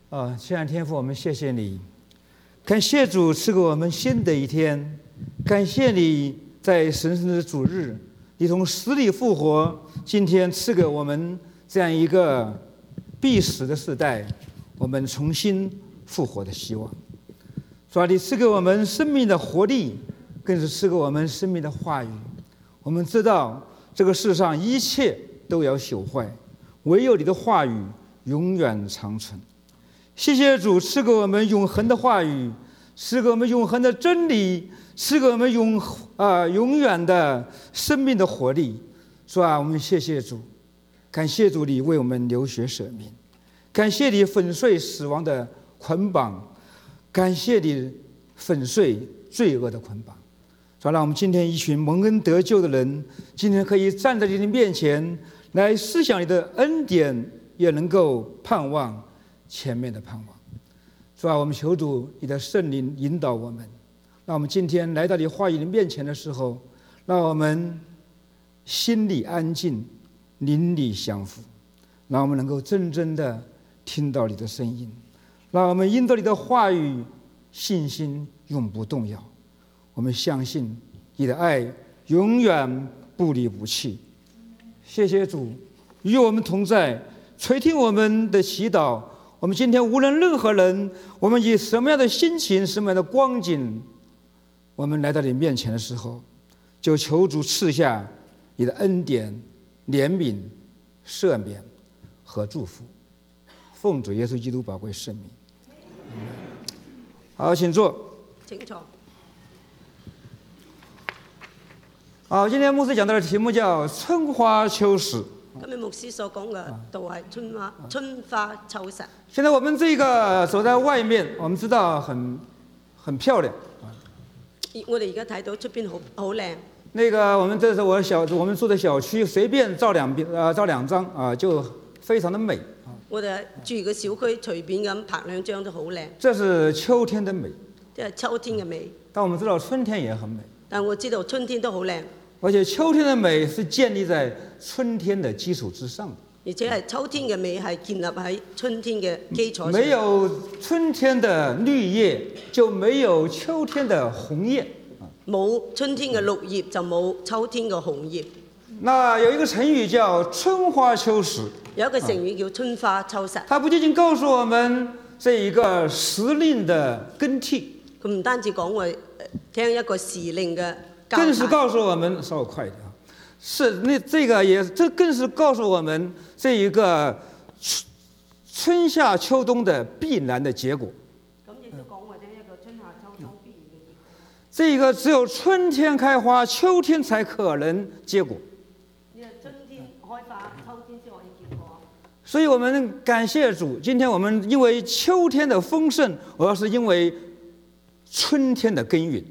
亲爱的天父，我们谢谢你，感谢主赐给我们新的一天，感谢你在神圣的主日，你从死里复活，今天赐给我们这样一个必死的时代，我们重新复活的希望。主啊，你赐给我们生命的活力，更是赐给我们生命的话语。我们知道这个世上一切都要朽坏，唯有你的话语永远长存。谢谢主赐给我们永恒的话语，赐给我们永恒的真理，赐给我们永远的生命的活力。是吧？我们谢谢主，感谢主你为我们流血舍命，感谢你粉碎死亡的捆绑，感谢你粉碎罪恶的捆绑。所以让我们今天一群蒙恩得救的人，今天可以站在你的面前来思想你的恩典，也能够盼望前面的盼望。是吧？我们求主你的圣灵引导我们，让我们今天来到你话语的面前的时候，让我们心里安静，邻里相扶，让我们能够真正的听到你的声音，让我们因着你的话语信心永不动摇。我们相信你的爱永远不离不弃。谢谢主与我们同在，垂听我们的祈祷。我们今天无论任何人，我们以什么样的心情，什么样的光景，我们来到你面前的时候，就求主赐下你的恩典、怜悯、赦免和祝福。奉主耶稣基督宝贵圣名。好，请坐。 请坐。 好，今天牧师讲到的题目叫春花秋实。 今日牧師所講嘅道係春花秋實。 现在我们这个走在外面，我们知道很漂亮。 我哋而家睇到出邊好靚。 那个这是我们住的小區，隨便照兩張啊，就非常的美。 我哋住嘅小區隨便咁拍2張都好靚。 這是秋天的美。 即係秋天嘅美。 但我們知道春天也很美。 但我知道春天都好靚。 而且秋天的美是建立在春天的基礎之上的。 而且係秋天嘅美係建立喺春天嘅基礎上。 沒有春天的綠葉，就沒有秋天的紅葉。 冇春天嘅綠葉就冇秋天嘅紅葉。 那有一個成語叫春花秋實。 有一個成語叫春花秋實。 它不僅僅告訴我們這一個時令的更替， 佢唔單止講我聽一個時令嘅。 更是告訴我們，稍微快一點啊，這更是告訴我們這一個春夏秋冬的必然的結果。 咁亦都講我聽一個春夏秋冬必然嘅結果。 這個只有春天開花，秋天才可能結果。 春天開花，秋天先可以結果。 所以我們感謝主，今天我們因為秋天的豐盛，而是因為春天的耕耘。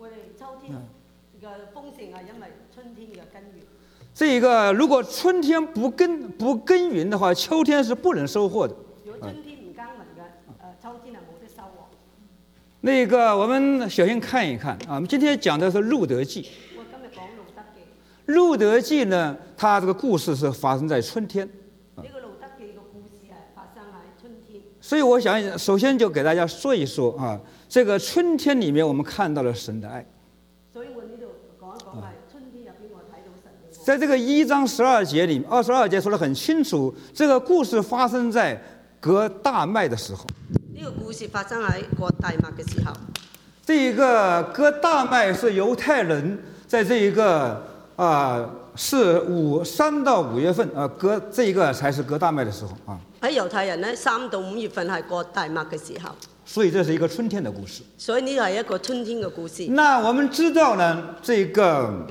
這個如果春天不耕耘的話，秋天是不能收穫的。 如果春天唔耕耘嘅，秋天係冇得收穫。 那個我們首先看一看啊，我們今天講的是《路得記》。 我今日講《路得記》。 《路得記》呢，它這個故事是發生在春天。 呢個《路得記》嘅故事係發生喺春天。 所以我想首先就給大家說一說啊，這個春天裡面我們看到了神的愛。 所以我呢度講一講係春天入邊我睇到神嘅愛。 在這個1章12節裡面，22節說得很清楚，這個故事發生在割大麥的時候。 呢個故事發生喺割大麥嘅時候。 這一個割大麥是猶太人在這一個是3到5月份割，這一個才是割大麥的時候啊。 喺猶太人呢，3到5月份係割大麥嘅時候。 所以這是一個春天的故事。 所以呢個係一個春天嘅故事。 那我們知道呢，這個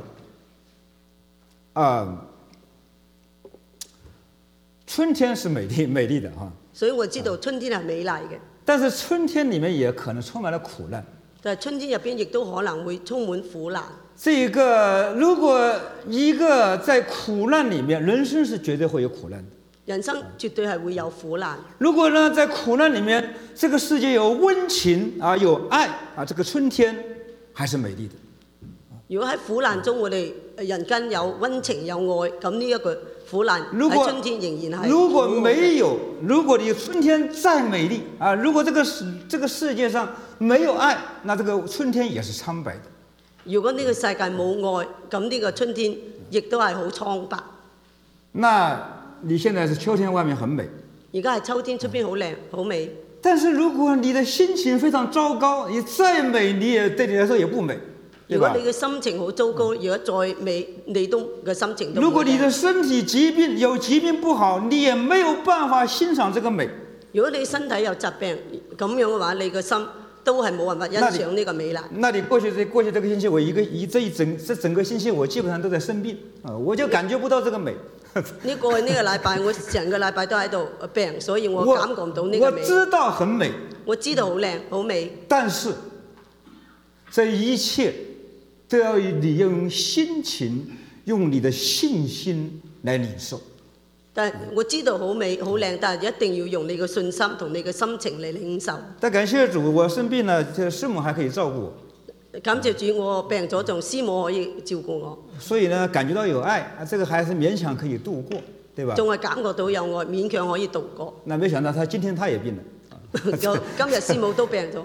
春天是美麗的啊。 所以我知道春天係美麗嘅。 但是春天裡面也可能充滿了苦難。 但係春天入邊亦都可能會充滿苦難。 這個如果一個在苦難裡面，人生是絕對會有苦難的。 人生絕對係會有苦難。 如果呢，在苦難裡面，這個世界有溫情啊，有愛啊，這個春天還是美麗的。 如果喺苦難中，我哋人間有溫情有愛，咁呢一個苦難喺春天仍然係。 如果没有，如果你春天再美丽啊，如果这个世界上没有爱，那这个春天也是苍白的。 如果呢個世界冇愛，咁呢個春天亦都係好蒼白。 那你现在是秋天，外面很美。 而家係秋天，出邊好靚好美。 但是如果你的心情非常糟糕，你再美，你也对你来说也不美，对吧？ 如果你嘅心情好糟糕，如果再美，你都嘅心情都。 如果你的身體疾病有疾病不好，你也没有办法欣賞這個美。 如果你身體有疾病咁樣嘅話，你嘅心都係冇辦法欣賞呢個美啦。 那你過去這個星期，這整個星期我基本上都在生病啊，我就感覺不到這個美。 呢過去呢個禮拜，我成個禮拜都喺度病，所以我感覺唔到呢個美。 我知道很美， 我知道好靚好美， 但是這一切都要你用心情，用你的信心來領受。 但係我知道好美好靚，但係一定要用你嘅信心同你嘅心情嚟領受。 但感謝主，我生病了，這師母還可以照顧我。 感謝主，我病咗，仲師母可以照顧我。 所以呢，感覺到有愛，這個還是勉強可以度過，對吧？ 仲係感覺到有愛，勉強可以度過。 那沒想到今天他也病了。 今日師母都病咗。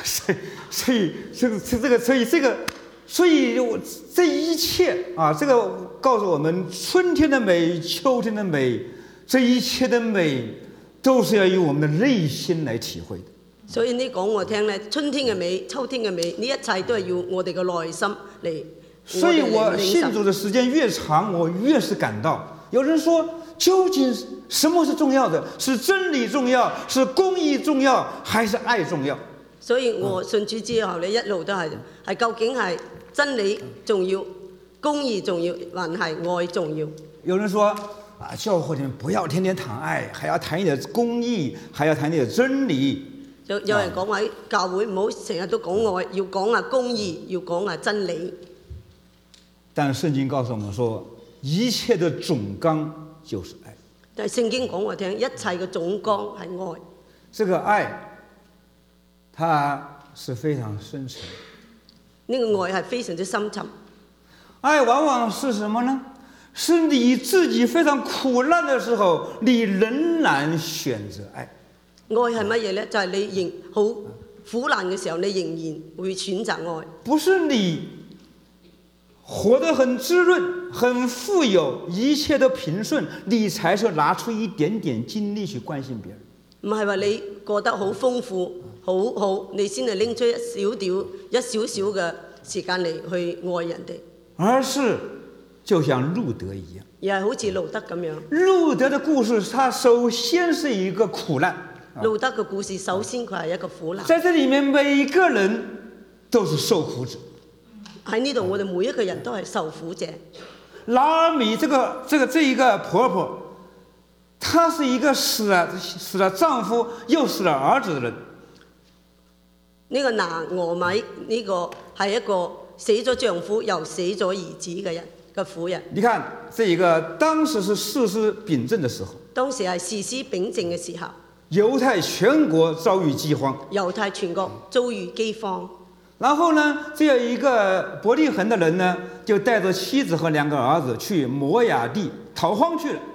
所以這一切啊，這個告訴我們，春天的美、秋天的美，這一切的美，都是要用我們的內心來體會的。 所以呢講我聽咧，春天嘅美、秋天嘅美，呢一切都係要我哋嘅內心嚟。 所以我信主的時間越長，我越是感到，有人說，究竟什麼是重要的？是真理重要，是公義重要，還是愛重要？ 所以我信主之後咧，一路都係究竟係真理重要、公義重要，還係愛重要？ 有人說啊，教會裡面不要天天談愛，還要談一點公義，還要談一點真理。 有人講喺教會唔好成日都講愛，要講下公義，要講下真理。 但聖經告訴我們說，一切的總綱就是愛。 但係聖經講我聽，一切嘅總綱係愛。 這個愛，它是非常深沉。 呢個愛係非常之深沉。 愛往往是什麼呢？是你自己非常苦難的時候，你仍然選擇愛。 愛係乜嘢呢？就係你仍好苦難嘅時候，你仍然會選擇愛。不是你活得很滋潤、很富有，一切都平順，你才是拿出一點點精力去關心別人。 唔係話你過得好豐富、好，你先係拎出一少少嘅時間嚟去愛人哋。而是就像路德一樣， 而係好似路德咁樣。 路德的故事，它首先是一個苦難。 路德嘅故事首先佢係一個苦難。 在這裡面，每一個人都是受苦者。 喺呢度，我哋每一個人都係受苦者。 拿俄米這一個婆婆，她是一個死了丈夫又死了兒子的人。 呢個拿俄米呢個係一個死咗丈夫又死咗兒子嘅人嘅婦人。 你看，這一個當時是士師秉政的時候。 當時係士師秉政嘅時候。 猶太全國遭遇饑荒。 猶太全國遭遇饑荒。 然後呢，這有一個伯利恆的人呢，就帶着妻子和兩個兒子去摩亞地逃荒去了。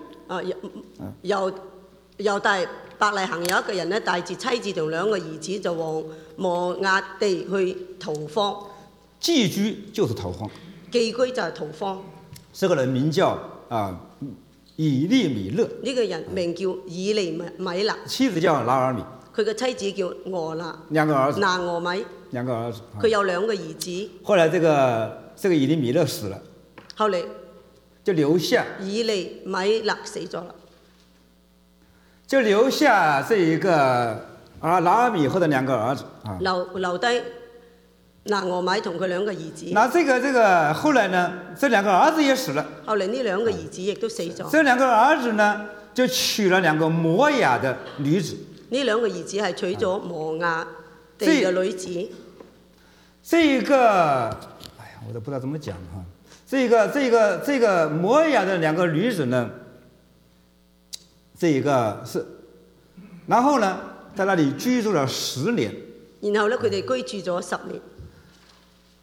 猶大伯利恆有一個人呢，帶住妻子同兩個兒子就往摩亞地去逃荒。 寄居就是逃荒。 寄居就係逃荒。 這個人名叫以利米勒。 呢個人名叫以利米勒。 妻子叫拿俄米。 佢嘅妻子叫俄拿。 兩個兒子。 拿俄米。 兩個兒子。 佢有兩個兒子。 後來這個以利米勒死了。 後嚟就留下。 以利米勒死咗啦。 就留下這一個拿俄米和的兩個兒子。 留低拿俄米同佢兩個兒子。 那這個後來呢，這兩個兒子也死了。 後嚟呢兩個兒子亦都死咗。 這兩個兒子呢，就娶了兩個摩亞的女子。 呢兩個兒子係娶咗摩亞地嘅女子。 這個，哎呀，我都不知道怎麼講哈。這個摩亞的兩個女子呢，這一個是，然後呢，在那裡居住了10年。 然後呢，佢哋居住咗10年。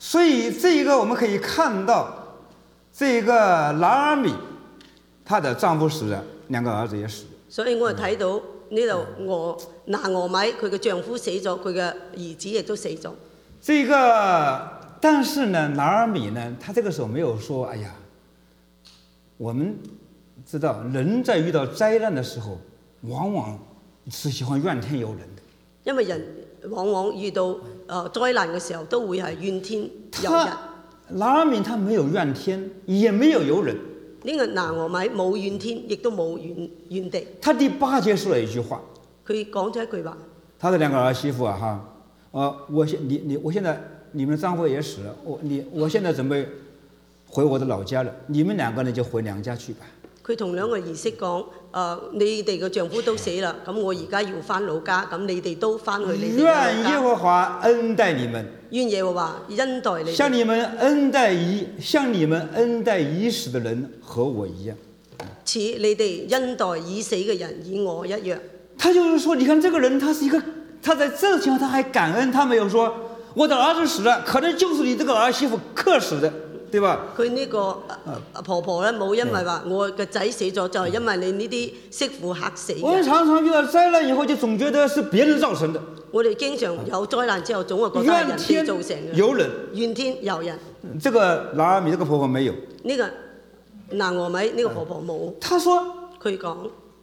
所以这个我们可以看到，这个拿俄米，她的丈夫死了，2个儿子也死了。 所以我哋睇到呢度拿俄米佢嘅丈夫死咗，佢嘅兒子亦都死咗。 这个，但是呢，拿俄米呢，他这个时候没有说，哎呀，我们知道人在遇到灾难的时候，往往是喜欢怨天尤人的。 因為人往往遇到災難嘅時候，都會係怨天尤人。 拿俄米他沒有怨天，也沒有尤人。 呢個拿俄米冇怨天，亦都冇怨地。 他第8節說了一句話， 佢講咗一句話。 他的2個兒媳婦啊，我現在你們的丈夫也死了，我現在準備回我的老家了，你們2個呢就回娘家去吧。 佢同2個兒媳講：你哋嘅丈夫都死啦，咁我而家要翻老家，咁你哋都翻去你哋嘅老家。 願耶和華恩待你們， 願耶和華恩待你哋， 像你們恩待已死的人和我一樣。 似你哋恩待已死嘅人，以我一樣。 他就是說，你看這個人，他在這個情況他還感恩，他沒有說我的兒子死了，可能就是你這個兒媳婦克死的。對吧？ 佢呢個婆婆咧冇因為話我嘅仔死咗，就係因為你呢啲媳婦嚇死嘅。 我們常常遇到災難以後，就總覺得是別人造成的。 我哋經常有災難之後，總會覺得係人哋造成嘅。 尤人， 怨天尤人。 這個拿俄米這個婆婆沒有。 呢個拿俄米呢個婆婆冇。 她說： 佢講。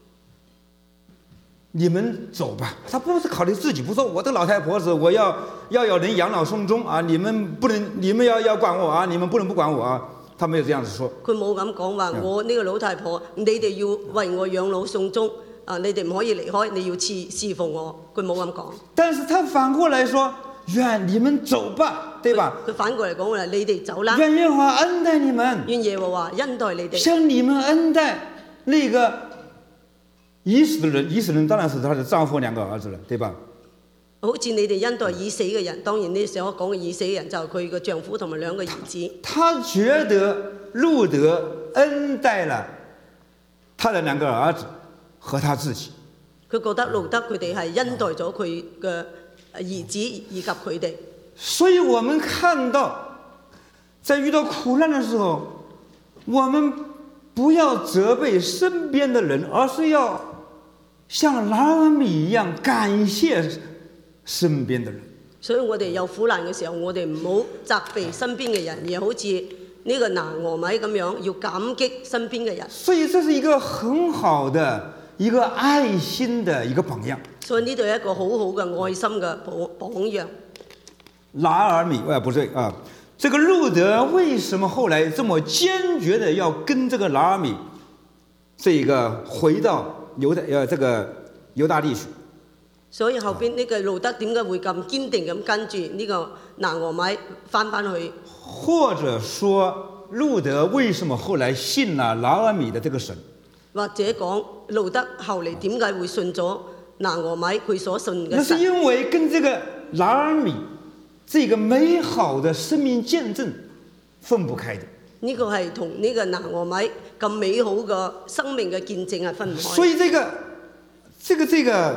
你們走吧，他不是考慮自己，不說我這個老太婆子，我要有人養老送終啊，你們要管我啊，你們不能不管我啊，他沒有這樣子說。 佢冇咁講話，我呢個老太婆，你哋要為我養老送終啊，你哋唔可以離開，你要侍奉我，佢冇咁講。 但是他反過來說，願你們走吧，對吧？ 佢反過嚟講話，你哋走啦。 願耶和華恩待你們， 願耶和華恩待你哋， 像你們恩待那個已死的人，已死的人當然是她的丈夫2個兒子了，對吧？ 好似你哋恩待已死嘅人，當然呢時候講嘅已死嘅人就係佢嘅丈夫同埋2個兒子。 他覺得路德恩待了他的2個兒子和他自己。 佢覺得路德佢哋係恩待咗佢嘅兒子以及佢哋。 所以我們看到，在遇到苦難的時候，我們不要責備身邊的人，而是要像拿俄米一樣感謝身邊的人。 所以我哋有苦難嘅時候，我哋唔好責備身邊嘅人，而好似呢個拿俄米咁樣，要感激身邊嘅人。 所以這是一個很好的一個愛心的一個榜樣。 所以呢度係一個好好嘅愛心嘅榜樣。 拿俄米，不對啊，這個路德為什麼後來這麼堅決的要跟這個拿俄米，這個回到猶大地去？ 所以後邊呢個路德點解會咁堅定咁跟住呢個拿俄米翻去？ 或者說路德為什麼後來信了拿俄米的這個神？ 或者講路德後嚟點解會信咗拿俄米佢所信嘅神？ 那是因為跟這個拿俄米這個美好的生命見證分不開的。 呢個係同呢個拿俄米咁美好嘅生命嘅見證係分唔開。 所以這個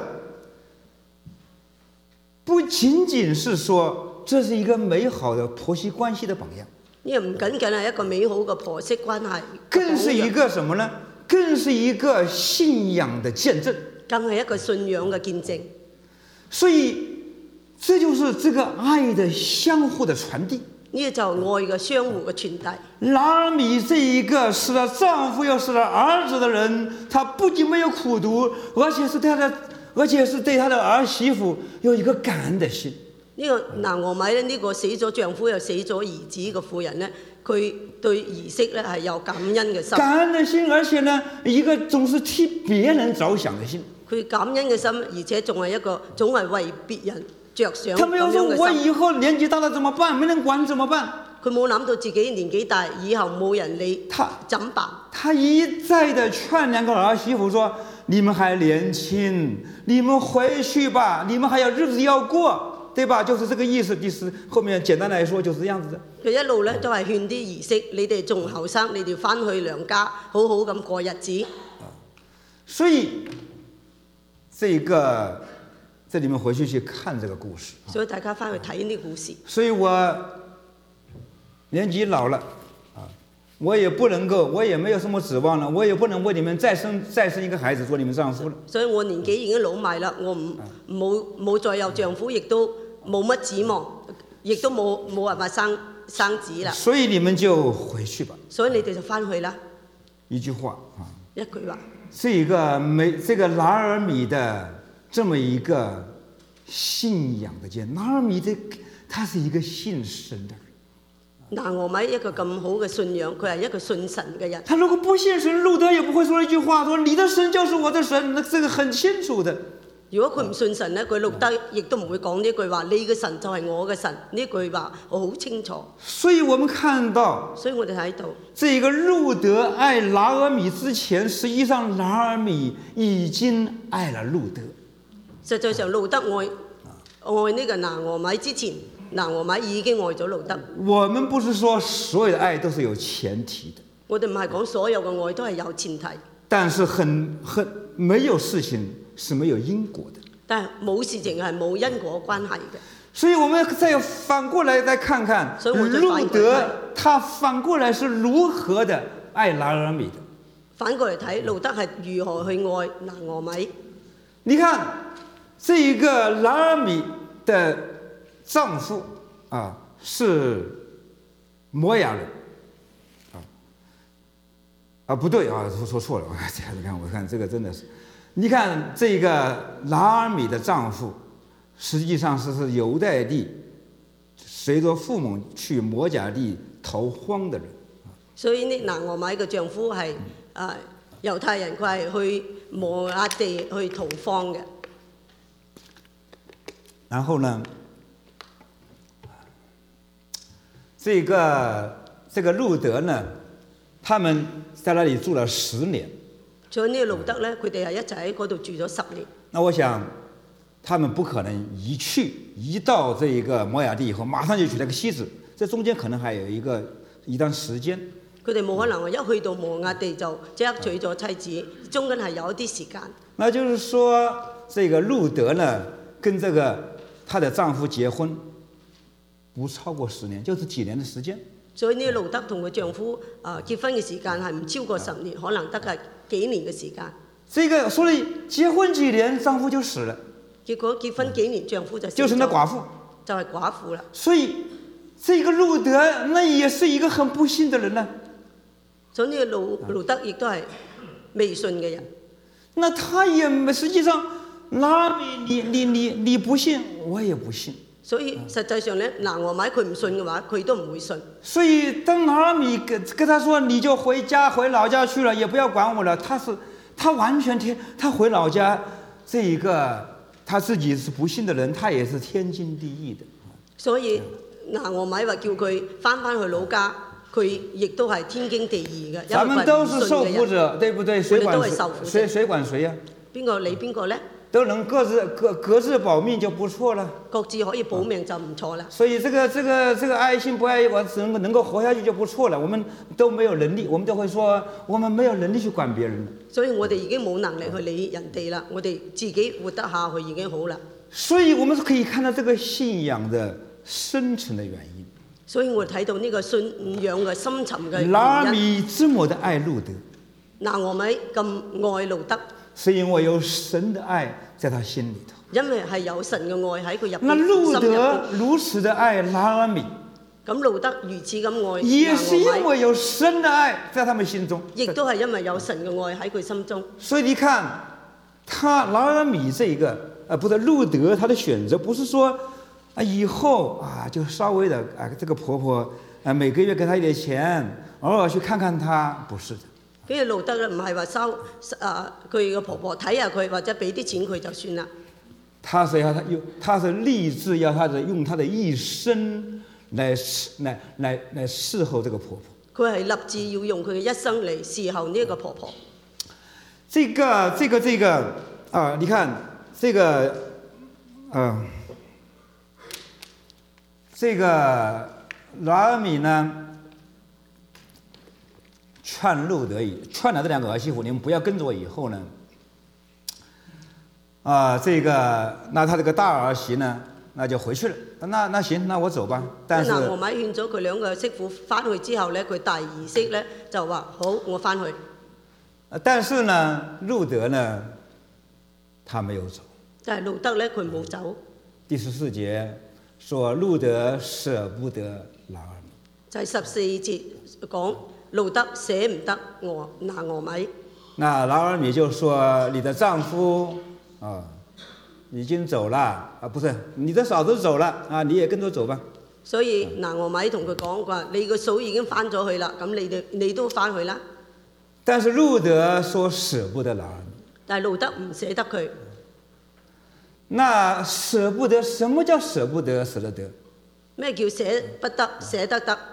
不僅僅是說這是一個美好的婆媳關係的榜樣， 呢個唔僅僅係一個美好嘅婆媳關係， 更是一個什麼呢？更是一個信仰的見證， 更係一個信仰嘅見證。 所以這就是這個愛的相互的傳遞。 呢個就愛嘅相互嘅傳遞。 拿俄米這一個死了丈夫又死了兒子的人，他不僅沒有苦毒，而且是對他的兒媳婦有一個感恩的心。 呢個拿俄米咧，呢個死咗丈夫又死咗兒子嘅婦人呢，佢對兒媳咧係有感恩嘅心。 感恩的心，而且呢，一個總是替別人着想的心。 佢感恩嘅心，而且仲係一個總係為別人着想他沒有說我以後年紀大了怎麼辦，沒人管怎麼辦。 佢冇諗到自己年紀大，以後冇人理，怎辦？ 他一再的勸2個兒媳婦說：你們還年輕，你們回去吧，你們還有日子要過，對吧？就是這個意思。後面簡單來說就是這樣子的。 佢一路咧都係勸啲兒媳，你哋仲後生，你哋翻去娘家好好咁過日子。 所以這你們回去看這個故事。 所以大家翻去睇呢個故事。 所以我年纪老了，我也不能够，我也没有什么指望了，我也不能为你们再生一个孩子做你们丈夫了。 所以我年紀已經老邁啦，我冇再有丈夫，亦都冇乜指望，亦都冇辦法生子啦。 所以你們就回去吧。 所以你哋就翻去啦。 一句話一句話。 這個拿俄米的這麼一個信仰的人，拿俄米他是一個信神的人。 拿俄米一個咁好嘅信仰，佢係一個信神嘅人。 他如果不信神，路德也不會說一句話，說你的神就是我的神，那這個很清楚的。 如果佢唔信神咧，佢路德亦都唔會講呢句話，你嘅神就係我嘅神，呢句話我好清楚。 所以我們看到， 所以我哋睇到， 這個路德愛拿俄米之前，實際上拿俄米已經愛了路德。 實際上路德愛呢個拿俄米之前，拿俄米已經愛咗路德。 我們不是說所有的愛都是有前提的。 我哋唔係講所有嘅愛都係有前提。 但是沒有事情是沒有因果的。 但係冇事情係冇因果關係嘅。 所以我們再反過來再看看路德，他反過來是如何的愛拿俄米的。 反過嚟睇路德係如何去愛拿俄米。 你看這一個拿俄米的丈夫是摩亞人。不對說錯了，我看這個真的是，你看這個拿俄米的丈夫，實際上是猶大地隨着父母去摩甲地逃荒的人。 所以呢，拿俄米嘅丈夫係猶太人，佢係去摩押地去逃荒嘅。 然後呢，這個路德呢，他們在那裡住了10年。 所以呢個路德呢，佢哋係一齊喺嗰度住咗10年。 那我想，他們不可能一到這一個摩亞地以後，馬上就娶了個妻子，這中間可能還有一段時間。 佢哋冇可能話一去到摩亞地就即刻娶咗妻子，中間係有一啲時間。 那就是說，這個路德呢，跟這個她的丈夫結婚，不超過10年，就是幾年的時間。 所以呢，路德同佢丈夫結婚嘅時間係唔超過10年，可能得係幾年嘅時間。 這個所以結婚幾年，丈夫就死了。 結果結婚幾年，丈夫就死咗， 就成了寡婦， 就係寡婦啦。 所以這個路德那也是一個很不幸的人呢。 所以呢個路德亦都係未信嘅人。 那他也實際上，拿俄米你不信，我也不信。 所以實際上咧，拿俄米佢唔信嘅話，佢都唔會信。 所以當拿俄米跟他說你就回老家去了，也不要管我了，他完全他回老家，這一個他自己是不信的人，他也是天經地義的。 所以拿俄米話叫佢翻去老家，佢亦都係天經地義嘅。 咱們都是受苦者，對不對？誰管誰呀？ 邊個理邊個呢？ 都能各自保命就不錯了。 各自可以保命就唔錯啦。 所以這個愛心不愛我，只能夠活下去就不錯了。我們都沒有能力，我們都會說我們沒有能力去管別人。 所以我哋已經冇能力去理人哋啦，我哋自己活得下去已經好啦。 所以我們是可以看到這個信仰的深層的原因。 所以我睇到呢個信仰嘅深層嘅原因。 拿俄米這麼的愛路德， 拿俄米咁愛路德， 是因為有神的愛在他心裏頭。 因為係有神嘅愛喺佢入邊。 那路德如此的愛拿俄米， 咁路德如此咁愛， 也是因為有神的愛在他們心中。 亦都係因為有神嘅愛喺佢心中。 所以你看，拿俄米這個不是路德，他的選擇不是說以後就稍微的這個婆婆每個月給他一點錢，偶爾去看看他，不是的。 跟住路德咧，唔係話收佢個婆婆睇下佢，或者俾啲錢佢就算啦。 他是立志要用他的一生來侍候這個婆婆。 佢係立志要用佢嘅一生嚟侍候呢一個婆婆。 這個你看這個拿俄米呢，勸路德勸了這兩個兒媳婦，你們不要跟着我以後呢，那他這個大兒媳呢， 那就回去了。那行，那我走吧。但是拿俄米勸咗佢兩個媳婦翻去之後咧，佢大儀式咧就話好，我翻去。 但是呢，路德呢，他沒有走。 但係路德咧，佢冇走。 第14節說路德捨不得拿俄米。 就係14節講路德捨唔得拿俄米。 那拿俄米就說：你的丈夫啊，已經走了啊，不是你的嫂子走了啊，你也跟着走吧。 所以拿俄米同佢講話：你個嫂已經翻咗去啦，咁你都翻去啦。 但是路德說捨不得拿俄米。但係路德唔捨得佢。 那捨不得，什麼叫捨不得？捨得得？ 咩叫捨不得？捨得得？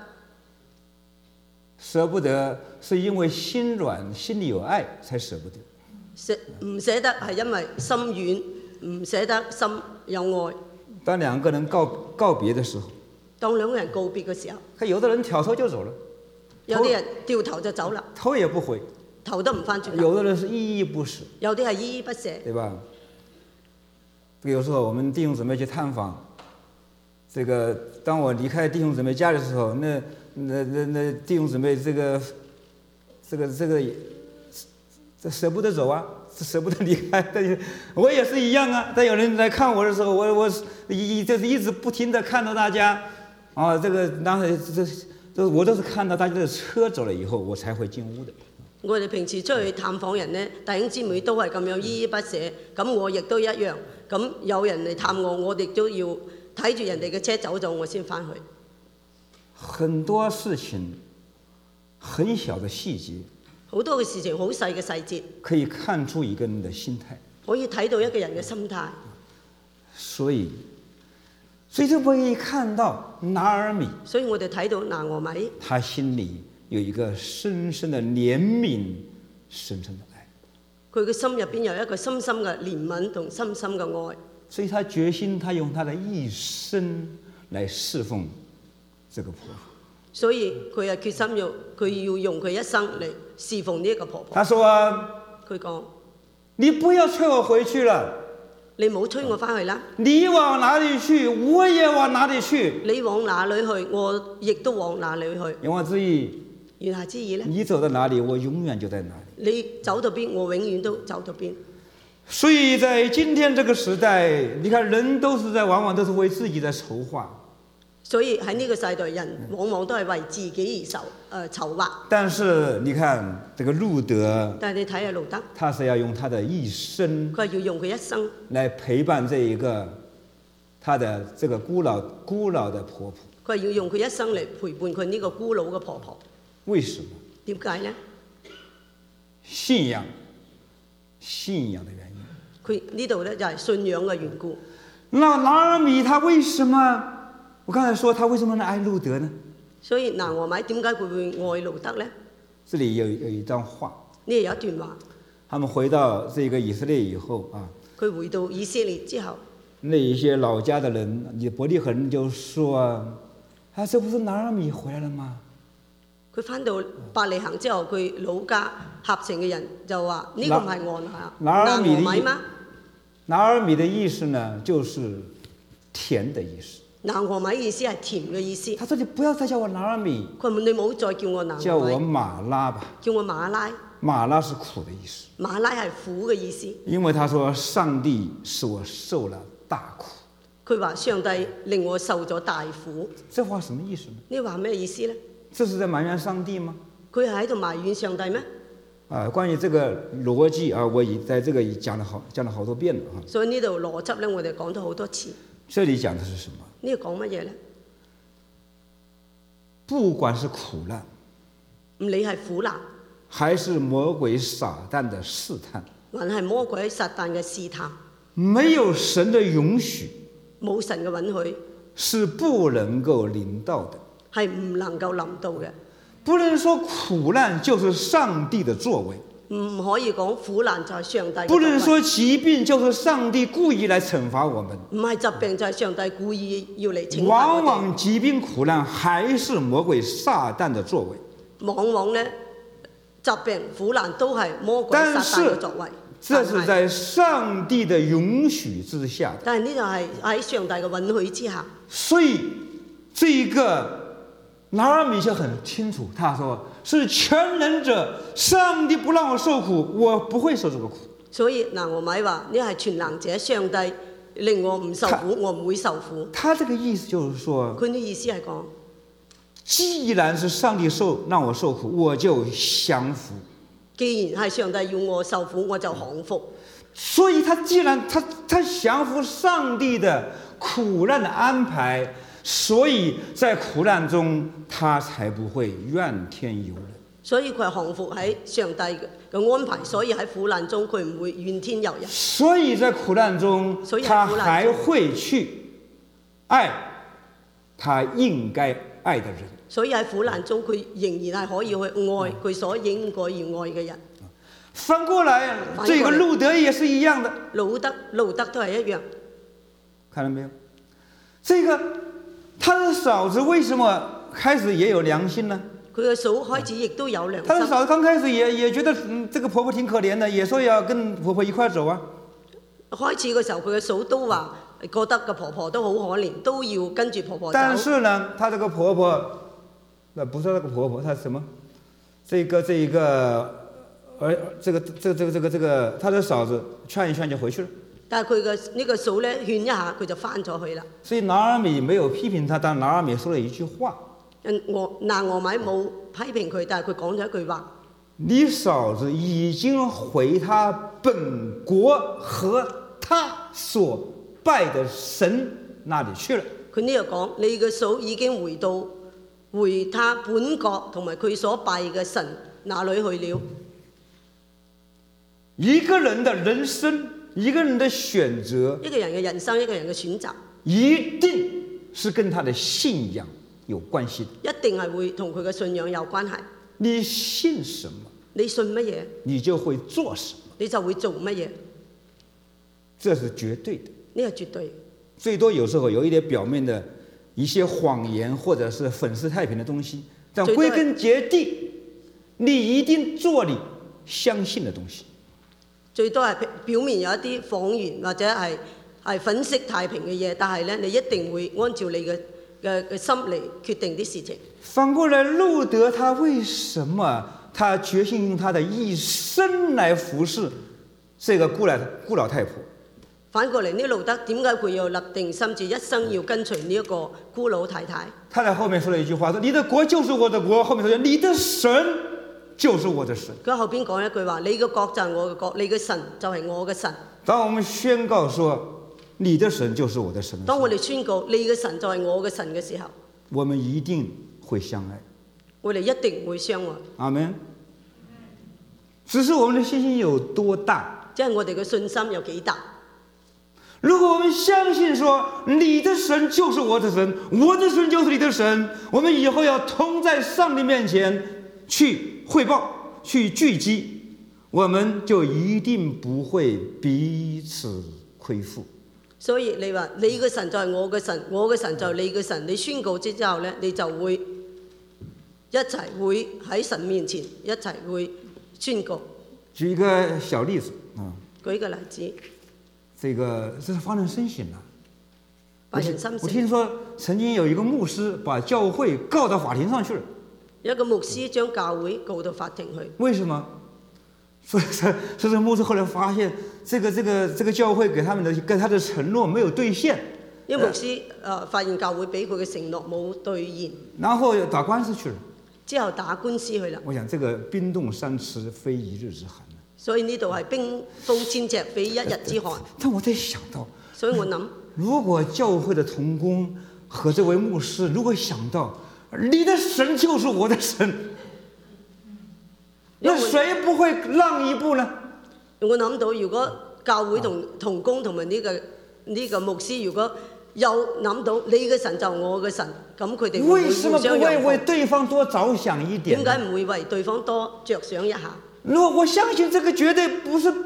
捨不得是因為心軟，心裡有愛才捨不得。 唔捨得係因為心軟，唔捨得心有愛。 當兩個人告別的時候， 當兩個人告別嘅時候， 看有的人挑頭就走了， 有啲人掉頭就走啦， 頭也不回， 頭都唔翻轉頭。 有的人是依依不捨， 有啲係依依不捨， 對吧？有時候我們弟兄姊妹去探訪，這個當我離開弟兄姊妹家的時候，那弟兄姊妹這捨不得走啊，捨不得離開。但是我也是一樣啊。但有人來看我的時候，我就是一直不停地看到大家，啊，我都是看到大家的車走了以後，我才會進屋的。 我哋平時出去探訪人呢，弟兄姊妹都係咁樣依依不捨，咁我亦都一樣。咁有人嚟探我，我哋都要睇住人哋嘅車走咗，我先翻去。 很多事情，很小的細節， 好多嘅事情，好細嘅細節， 可以看出一個人的心態， 可以睇到一個人嘅心態。 所以就可以看到拿俄米， 所以我哋睇到拿俄米， 他心裏有一個深深的憐憫，深深的愛。 佢嘅心入邊有一個深深嘅憐憫同深深嘅愛。 所以他決心，他用他的一生來侍奉這個婆婆。 所以佢係決心佢要用佢一生嚟侍奉呢一個婆婆。 他說： 佢講： 你不要催我回去了， 你冇催我翻去啦。 你往哪裡去，我也往哪裡去。 你往哪裡去，我亦都往哪裡去。 言外之意， 言下之意呢？ 你走到哪裡，我永遠就在哪裡。 你走到邊，我永遠都走到邊。 所以在今天這個時代，你看人往往都是為自己在籌劃。 所以喺呢個世代，人往往都係為自己而籌劃。 但是你看這個路德， 但係你睇下路德， 他是要用他的一生， 佢係要用佢一生來陪伴這一個他的這個孤老的婆婆。 佢係要用佢一生嚟陪伴佢呢個孤老嘅婆婆。 為什麼？ 點解呢？ 信仰的原因。 佢呢度呢就係信仰嘅緣故。 那拿俄米他為什麼？我剛才說他為什麼能愛路德呢？ 所以拿俄米點解佢會愛路德呢？ 這裡有一段話。 呢度有一段話。 他們回到這個以色列以後啊， 佢回到以色列之後， 那一些老家的人，伯利恆人就說：啊，這不是拿俄米回來了嗎？ 佢翻到伯利恆之後，佢老家合城嘅人就話：呢個唔係拿俄米嗎？ 拿俄米的意思呢，就是甜的意思。拿俄米意思係甜嘅意思。 他說：你不要再叫我拿俄米， 佢問你冇再叫我拿俄米， 叫我馬拉吧。 叫我馬拉。 馬拉是苦的意思。 馬拉係苦嘅意思。 因為他說上帝使我受了大苦。 佢話上帝令我受咗大苦。 這話什麼意思呢？ 呢話咩意思呢？ 這是在埋怨上帝嗎？ 佢係喺度埋怨上帝咩？ 關於這個邏輯啊，我已在這個講了好多遍了啊。 所以呢度邏輯呢，我哋講咗好多次。 這裡講的是什麼？ 呢度講乜嘢呢？ 不管是苦難， 唔理係苦難， 還是魔鬼撒旦的試探， 還係魔鬼撒旦嘅試探， 沒有神的允許， 冇神嘅允許， 是不能夠臨到的， 係唔能夠臨到嘅。 不能說苦難就是上帝的作為， 唔可以講苦難就係上帝嘅作為。 不能說疾病就是上帝故意來懲罰我們， 唔係疾病就係上帝故意要嚟懲罰我哋。 往往疾病苦難還是魔鬼撒旦的作為。 往往呢，疾病苦難都係魔鬼撒旦嘅作為。 这是在上帝的允许之下的。 但係呢度係喺上帝嘅允許之下。 所以这一个拿俄米就很清楚，他说是全能者，上帝不让我受苦，我不会受这个苦。 所以拿俄米話：呢係全能者，上帝令我唔受苦，我唔會受苦。 他這個意思就是說， 佢嘅意思係講， 既然是上帝讓我受苦，我就降服。 既然係上帝要我受苦，我就降服。 所以他既然他降服上帝的苦難的安排，所以在苦難中他才不會怨天尤人。 所以佢係降服喺上帝嘅安排，所以喺苦難中佢唔會怨天尤人。 所以在苦難中，他還會去愛他應該愛的人。 所以喺苦難中，佢仍然係可以去愛佢所應該要愛嘅人。 反過來，這個路德也是一樣的。 路德都係一樣。 看到沒有？這個他的嫂子為什麼開始也有良心呢？ 佢嘅嫂開始亦都有良心。 他的嫂子剛開始也覺得這個婆婆挺可憐的，也說要跟婆婆一塊走啊。 開始嘅時候，佢嘅嫂都話覺得個婆婆都好可憐，都要跟住婆婆走。 但是呢，他這個婆婆，不是那個婆婆，他什麼？這個，他的嫂子勸一勸就回去了。 但係佢嘅呢個嫂咧勸一下，佢就翻咗去啦。 所以拿俄米沒有批評他，但拿俄米說了一句話。 拿俄米冇批評佢，但係佢講咗一句話： 你嫂子已經回他本國和他所拜的神那裡去了。 佢呢度講：你嘅嫂已經回他本國同埋佢所拜嘅神那裡去了。 一個人的人生，一個人的選擇， 一個人嘅人生，一個人嘅選擇， 一定是跟他的信仰有關係的。 一定係會同佢嘅信仰有關係。 你信什麼， 你信乜嘢， 你就會做什麼， 你就會做乜嘢。 這是絕對的。 呢個絕對。 最多有時候有一點表面的一些謊言，或者是粉飾太平的東西，但歸根結底，你一定做你相信的東西。 最多係表面有一啲謊言或者係粉飾太平嘅嘢，但係咧你一定會按照你嘅心嚟決定啲事情。 反過來，路德他為什麼他決心用他的一生來服侍這個孤老太婆？ 反過嚟，呢路德點解佢要立定心志，一生要跟隨呢一個孤老太太？ 他在後面說了一句話，說你的國就是我的國，後面說你的神就是我的神。 佢後邊講一句話：你嘅國就係我嘅國，你嘅神就係我嘅神。 當我們宣告說你的神就是我的神， 當我哋宣告你嘅神就係我嘅神嘅時候， 我們一定會相愛， 我哋一定會相愛。 阿們。只是我們的信心有多大？ 即係我哋嘅信心有幾大？ 如果我們相信說你的神就是我的神，我的神就是你的神，我們以後要同在上帝面前去匯報、去聚集，我們就一定不會彼此虧負。 所以你話你嘅神就係我嘅神，我嘅神就係你嘅神，你宣告之後呢，你就會一齊會喺神面前一齊會宣告。 舉一個小例子啊， 舉一個例子。 這是發人深省了。我發人深省。 聽說曾經有一個牧師把教會告到法庭上去了。 有一個牧師將教會告到法庭去。 為什麼？所以這個牧師後來發現，這個教會給他的承諾沒有兌現。 因為牧師發現教會俾佢嘅承諾冇兌現。 然後打官司去了。 之後打官司去了。 我想這個冰凍三尺非一日之寒。 所以呢度係冰封千尺非一日之寒。 但我在想到， 所以我諗， 如果教會的同工和這位牧師如果想到你的神就是我的神，那誰不會讓一步呢？ 我諗到，如果教會同工同埋呢個牧師，如果有諗到你嘅神就我嘅神，咁佢哋會互相讓步。 為什麼不會為對方多着想一點？ 點解唔會為對方多着想一下？ 我相信这个绝对不是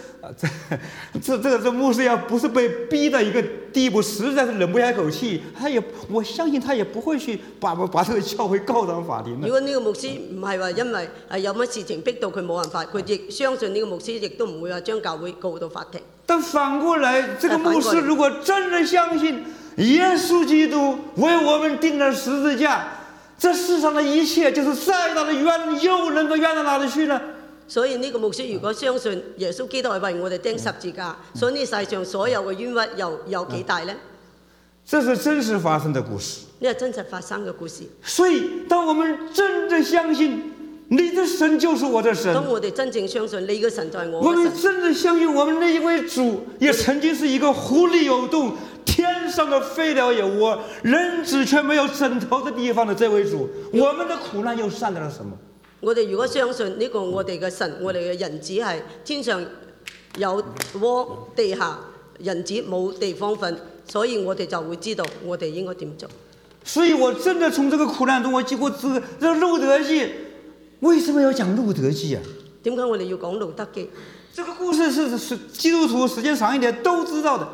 这牧师要不是被逼到一个地步，实在是忍不下一口气，我相信他也不會去把這個教會告上法庭的。 如果呢個牧師唔係話因為有乜事情逼到佢冇辦法，佢亦相信呢個牧師亦都唔會話將教會告到法庭。 但反過來，這個牧師如果真的相信耶穌基督為我們釘了十字架，這世上的一切就是再大的冤又能夠冤到哪裡去呢？ 所以呢個牧師如果相信耶穌基督係為我哋釘十字架，所以呢世上所有嘅冤屈又有幾大呢？ 這是真實發生的故事。 呢係真實發生嘅故事。 所以，當我們真的相信你的神就是我的神， 當我哋真正相信你嘅神就係我我嘅神， 們真的相信我們那一位主也曾經是一個狐狸有洞，天上的飛鳥有窩，人子卻沒有枕頭的地方的這位主，我們的苦難又算得了什麼？ 我哋如果相信呢個我哋嘅神，我哋嘅人子係天上有窩，地下人子冇地方瞓，所以我哋就會知道我哋應該點做。 所以我真的從這個苦難中，我這路德記為什麼要講路德記啊？ 點解我哋要講路德記？ 這個故事是基督徒時間長一點都知道的，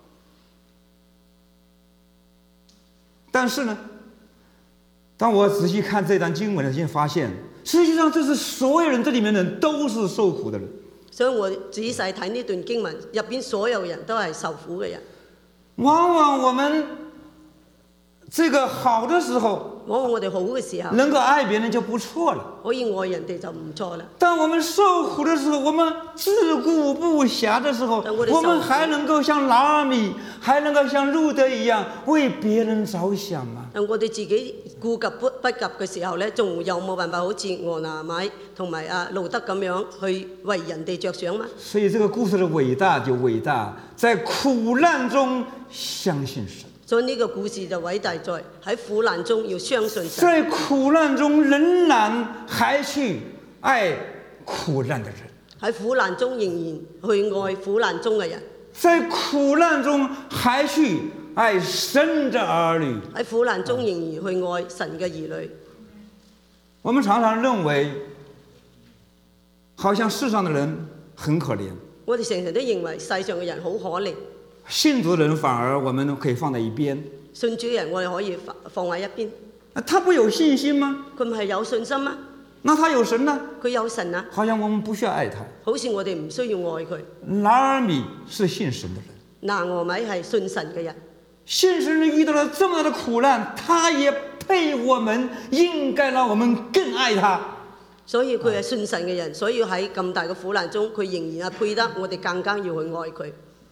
但是呢，當我仔細看這段經文的時候，發現實際上這是所有人，這裡面的人都是受苦的人。 所以我仔細睇呢段經文入邊，所有人都係受苦嘅人。 往往我們這個好的時候， 往往我哋好嘅時候， 能夠愛別人就不錯了。 可以愛人哋就唔錯啦。 當我們受苦的時候，我們自顧不暇的時候，我們還能夠像拿俄米，還能夠像路德一樣為別人着想嗎？ 我哋自己顧及不及嘅時候呢，仲有冇辦法好似俄拿米同埋路德咁樣去為人哋着想嗎？ 所以這個故事的偉大就偉大在苦難中相信神。 所以呢個故事就偉大在喺苦難中要相信神。 在苦難中仍然還去愛苦難的人。 喺苦難中仍然去愛苦難中嘅人。 在苦難中還去愛神的兒女。 喺苦難中仍然去愛神嘅兒女。 我們常常認為，好像世上的人很可憐。 我哋成日都認為世上嘅人好可憐。 信主的人反而我們可以放在一邊。 信主嘅人我哋可以放喺一邊。 他不有信心嗎？ 佢唔係有信心嗎？ 那他有神呢？ 佢有神啊。 好像我們不需要愛他。 好似我哋唔需要愛佢。 拿俄米是信神的人。 拿俄米係信神嘅人。 信神人遇到了這麼大的苦難，他也配我們，應該讓我們更愛他。 所以佢係信神嘅人，所以喺咁大嘅苦難中，佢仍然係配得我哋更加要去愛佢。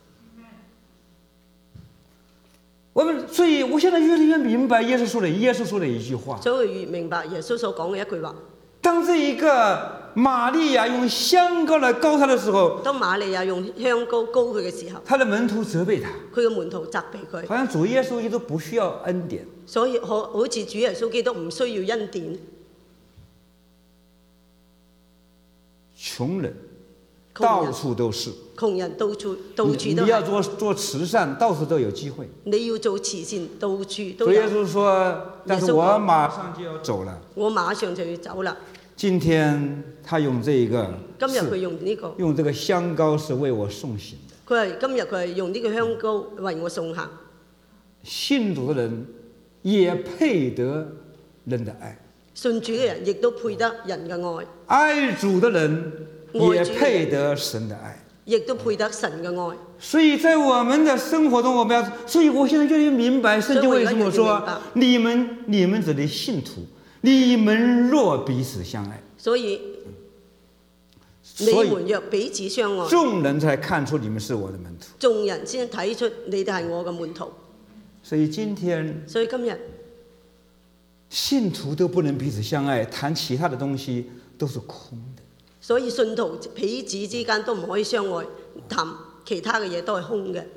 所以我現在越來越明白耶穌說的一句話。 所以越明白耶穌所講嘅一句話。 當這一個瑪利亞用香膏來膏他的時候， 當瑪利亞用香膏膏佢嘅時候， 他的門徒責備他。 佢嘅門徒責備佢。 好像主耶穌基督不需要恩典。 所以好似主耶穌基督唔需要恩典。 窮人到處都是。 窮人到處都係。 你要做慈善，到處都有機會。 你要做慈善，到處都有。 主耶穌說：但是我馬上就要走了。 我馬上就要走了。 今天他用這個。 今日佢用呢個。 用這個香膏是為我送行的。 今日佢係用呢個香膏為我送行。 信主的人也配得人的愛。 信主嘅人亦都配得人嘅愛。 愛主的人也配得神的愛。 亦都配得神嘅愛。 所以在我們的生活中，所以我現在越來越明白聖經為什麼說你們這裡信徒，你們若彼此相愛。 所以你們若彼此相愛， 眾人才看出你們是我的門徒。 眾人先睇出你哋係我嘅門徒。 所以今日信徒都不能彼此相愛，談其他的東西都是空的。 所以信徒彼此之間都唔可以相愛，談其他嘅嘢都係空嘅。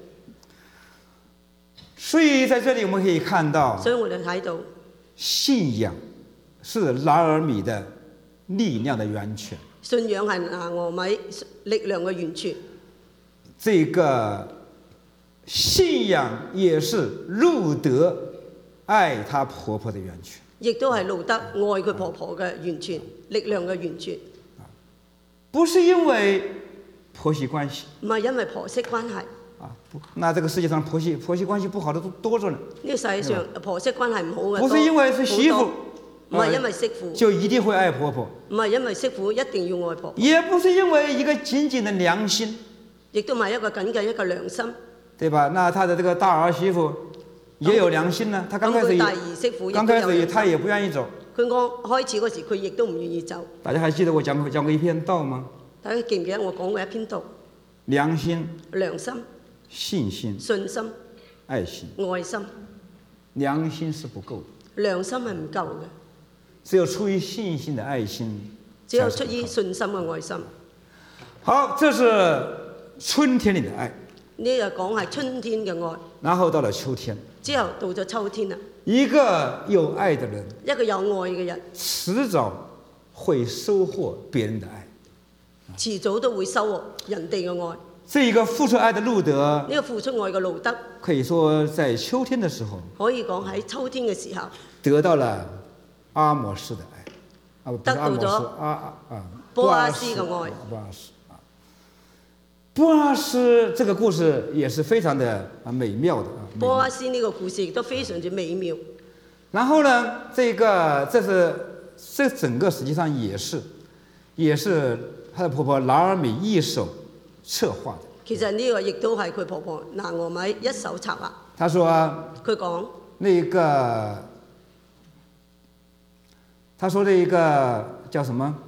所以在這裡我們可以看到， 所以我哋睇到信仰是拿俄米的力量的源泉。 信仰係拿俄米力量嘅源泉。 這個信仰也是路德愛她婆婆的源泉。 亦都係路德愛佢婆婆嘅源泉，力量嘅源泉。 不是因为婆媳关系唔係因為婆媳關係。 啊，那這個世界上婆媳關係不好的都多着呢。 呢個世界上婆媳關係唔好嘅不是因為是媳婦， 唔係因為媳婦就一定會愛婆婆， 唔係因為媳婦一定要愛婆婆， 也不是因為一個僅僅的良心， 亦都唔係一個僅僅一個良心， 對吧？那他的這個大兒媳婦也有良心呢，他剛開始他也不願意走。 佢開始嗰時佢亦都唔願意走。 大家還記得我講過一篇道嗎？ 大家記唔記得我講過一篇道？ 良心、 信心、 愛心。良心是不夠的， 良心係唔夠嘅， 只有出於信心的愛心， 只有出於信心嘅愛心。 好，這是春天裏的愛。 呢個講係春天嘅愛。 然後到了秋天， 之後到咗秋天啦。 一個有愛的人， 一個有愛嘅人， 遲早會收穫別人的愛， 遲早都會收穫人哋嘅愛。 這一個付出愛的路德， 呢個付出愛嘅路德， 可以說在秋天的時候， 可以講喺秋天嘅時候， 得到了阿摩斯的愛， 得到咗波阿斯嘅愛。 波阿斯這個故事也是非常的美妙的。 波阿斯呢個故事亦都非常之美妙。 然後呢，這整個實際上也是他的婆婆拿俄米一手策劃的。 其實呢個亦都係佢婆婆拿俄米一手策劃。 他說， 佢講， 他說那個叫什麼？